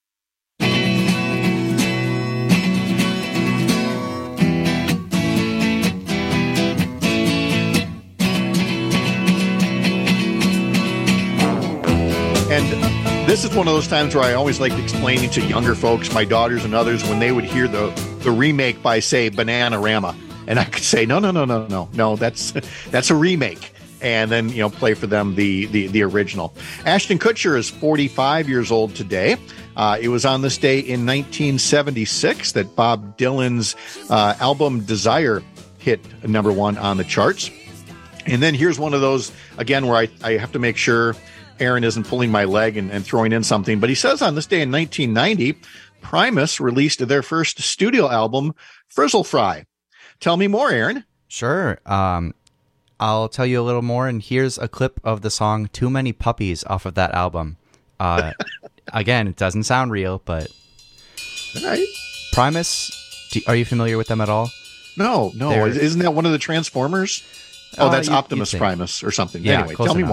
And this is one of those times where I always liked explaining to younger folks, my daughters and others, when they would hear the, the remake by, say, Bananarama. And I could say, no, no, no, no, no, no, that's that's a remake. And then, you know, play for them the the, the original. Ashton Kutcher is forty-five years old today. Uh, it was on this day in nineteen seventy-six that Bob Dylan's uh, album Desire hit number one on the charts. And then here's one of those, again, where I, I have to make sure Aaron isn't pulling my leg and, and throwing in something. But he says on this day in nineteen ninety, Primus released their first studio album, Frizzle Fry. Tell me more, Aaron. Sure. Um, I'll tell you a little more, and here's a clip of the song Too Many Puppies off of that album. Uh, again, it doesn't sound real, but... All right. Primus, do, are you familiar with them at all? No, no. They're... Isn't that one of the Transformers? Oh, that's uh, you, Optimus Primus or something. Yeah, anyway, tell me enough. more.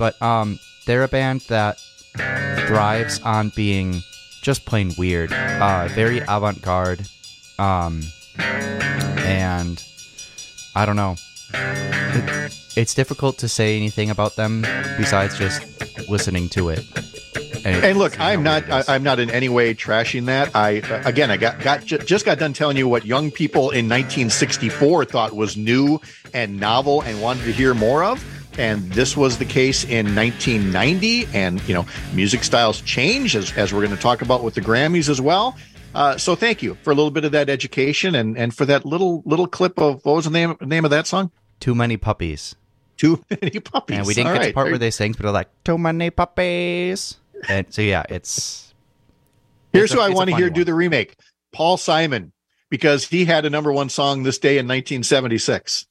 but um, they're a band that thrives on being just plain weird, uh, very avant-garde, um, and I don't know. It, it's difficult to say anything about them besides just listening to it. And, and look, I'm not I, I'm not in any way trashing that. I uh, again, I got got j- just got done telling you what young people in nineteen sixty-four thought was new and novel and wanted to hear more of. And this was the case in nineteen ninety. And, you know, music styles change, as, as we're going to talk about with the Grammys as well. Uh, so thank you for a little bit of that education and, and for that little little clip of, what was the name, name of that song? Too Many Puppies. Too Many Puppies. And we didn't All get right. to the part where they sing, but they're like, Too Many Puppies. And so, yeah, it's... Here's it's who a, I want to hear one. do the remake. Paul Simon, because he had a number one song this day in nineteen seventy-six.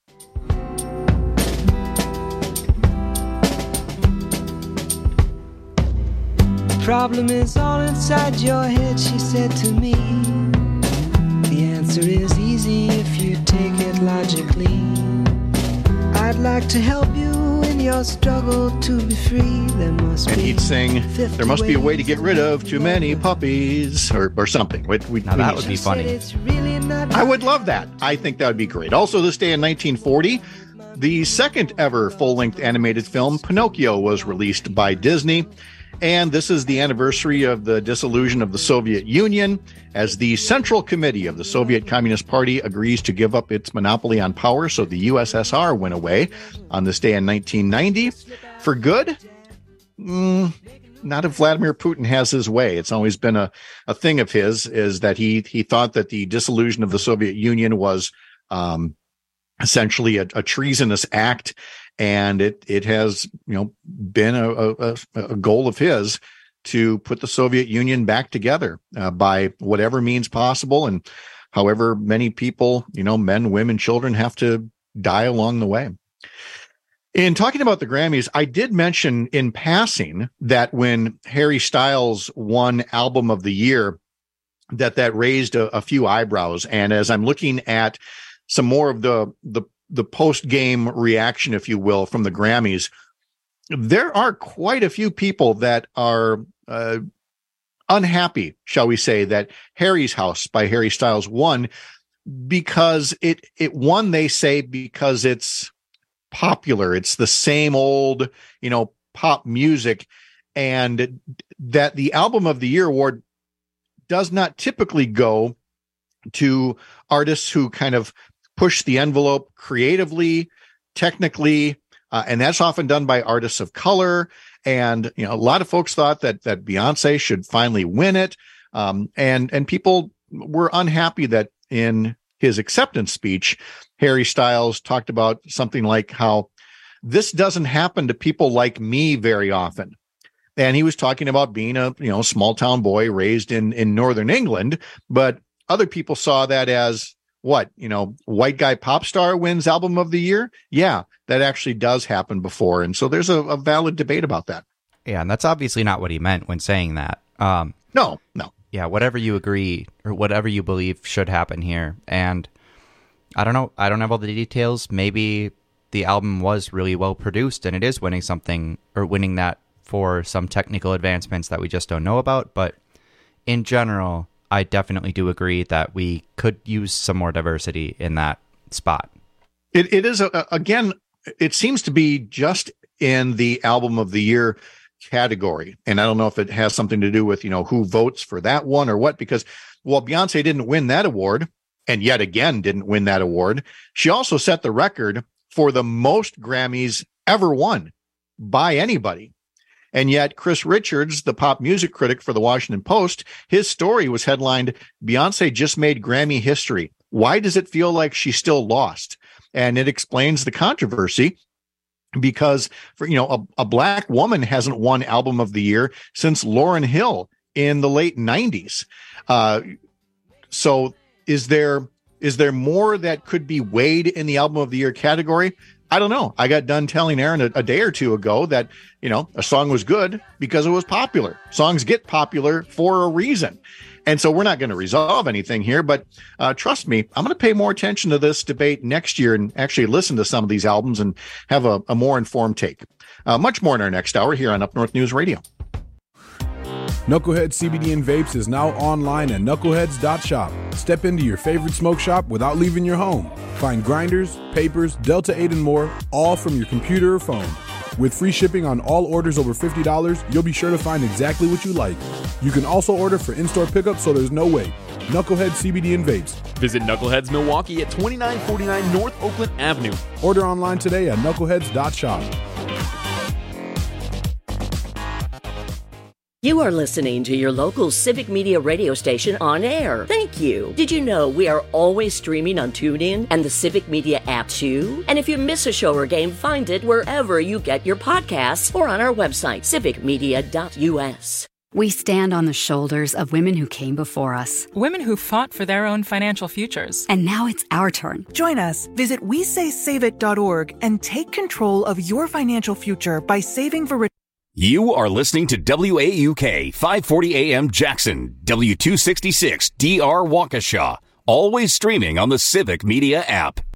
Problem is all inside your head, she said to me. The answer is easy if you take it logically. I'd like to help you in your struggle to be free. There must and be he'd sing, there must be a way to get rid of too many puppies, or, or something. We, we, now we that would be funny. really not I would love that. I think that would be great. Also, this day in nineteen forty, the second ever full-length animated film, Pinocchio, was released by Disney. And this is the anniversary of the dissolution of the Soviet Union, as the Central Committee of the Soviet Communist Party agrees to give up its monopoly on power, so the U S S R went away on this day in nineteen ninety. For good? Mm, not if Vladimir Putin has his way. It's always been a, a thing of his, is that he he thought that the dissolution of the Soviet Union was um, essentially a, a treasonous act. And it it has, you know, been a, a, a goal of his to put the Soviet Union back together uh, by whatever means possible, and however many people, you know, men, women, children, have to die along the way. In talking about the Grammys, I did mention in passing that when Harry Styles won Album of the Year, that that raised a, a few eyebrows. And as I'm looking at some more of the the the post-game reaction, if you will, from the Grammys, there are quite a few people that are uh, unhappy, shall we say, that Harry's House by Harry Styles won, because it, it won, they say, because it's popular. It's the same old, you know, pop music, and that the Album of the Year award does not typically go to artists who kind of push the envelope creatively, technically, uh, and that's often done by artists of color. And, you know, a lot of folks thought that that Beyonce should finally win it. Um, and, and people were unhappy that in his acceptance speech, Harry Styles talked about something like how this doesn't happen to people like me very often. And he was talking about being a, you know, small town boy raised in, in Northern England, but other people saw that as, what, you know, white guy pop star wins Album of the Year? Yeah, that actually does happen before. And so there's a, a valid debate about that. Yeah, and that's obviously not what he meant when saying that. Um, no, no. Yeah, whatever you agree or whatever you believe should happen here. And I don't know, I don't have all the details. Maybe the album was really well produced and it is winning something, or winning that for some technical advancements that we just don't know about. But in general, I definitely do agree that we could use some more diversity in that spot. It It is, a, again, it seems to be just in the Album of the Year category. And I don't know if it has something to do with, you know, who votes for that one or what, because, well, Beyonce didn't win that award, and yet again didn't win that award. She also set the record for the most Grammys ever won by anybody. And yet Chris Richards, the pop music critic for the Washington Post, his story was headlined, Beyonce just made Grammy history. Why does it feel like she still lost? And it explains the controversy, because, for, you know, a, a black woman hasn't won Album of the Year since Lauryn Hill in the late nineties. Uh, so is there is there more that could be weighed in the Album of the Year category? I don't know. I got done telling Aaron a, a day or two ago that, you know, a song was good because it was popular. Songs get popular for a reason. And so we're not going to resolve anything here, but uh, trust me, I'm going to pay more attention to this debate next year and actually listen to some of these albums and have a, a more informed take. Uh, much more in our next hour here on Up North News Radio. Knucklehead C B D and Vapes is now online at knuckleheads dot shop. Step into your favorite smoke shop without leaving your home. Find grinders, papers, Delta eight, and more, all from your computer or phone. With free shipping on all orders over fifty dollars, you'll be sure to find exactly what you like. You can also order for in-store pickup, so there's no wait. Knucklehead C B D and Vapes. Visit Knuckleheads Milwaukee at twenty-nine forty-nine North Oakland Avenue. Order online today at knuckleheads dot shop. You are listening to your local Civic Media radio station on air. Thank you. Did you know we are always streaming on TuneIn and the Civic Media app too? And if you miss a show or game, find it wherever you get your podcasts or on our website, civic media dot u s. We stand on the shoulders of women who came before us. Women who fought for their own financial futures. And now it's our turn. Join us. Visit we say save it dot org and take control of your financial future by saving for retirement. You are listening to W A U K five forty A M Jackson, W two sixty-six D R Waukesha, always streaming on the Civic Media app.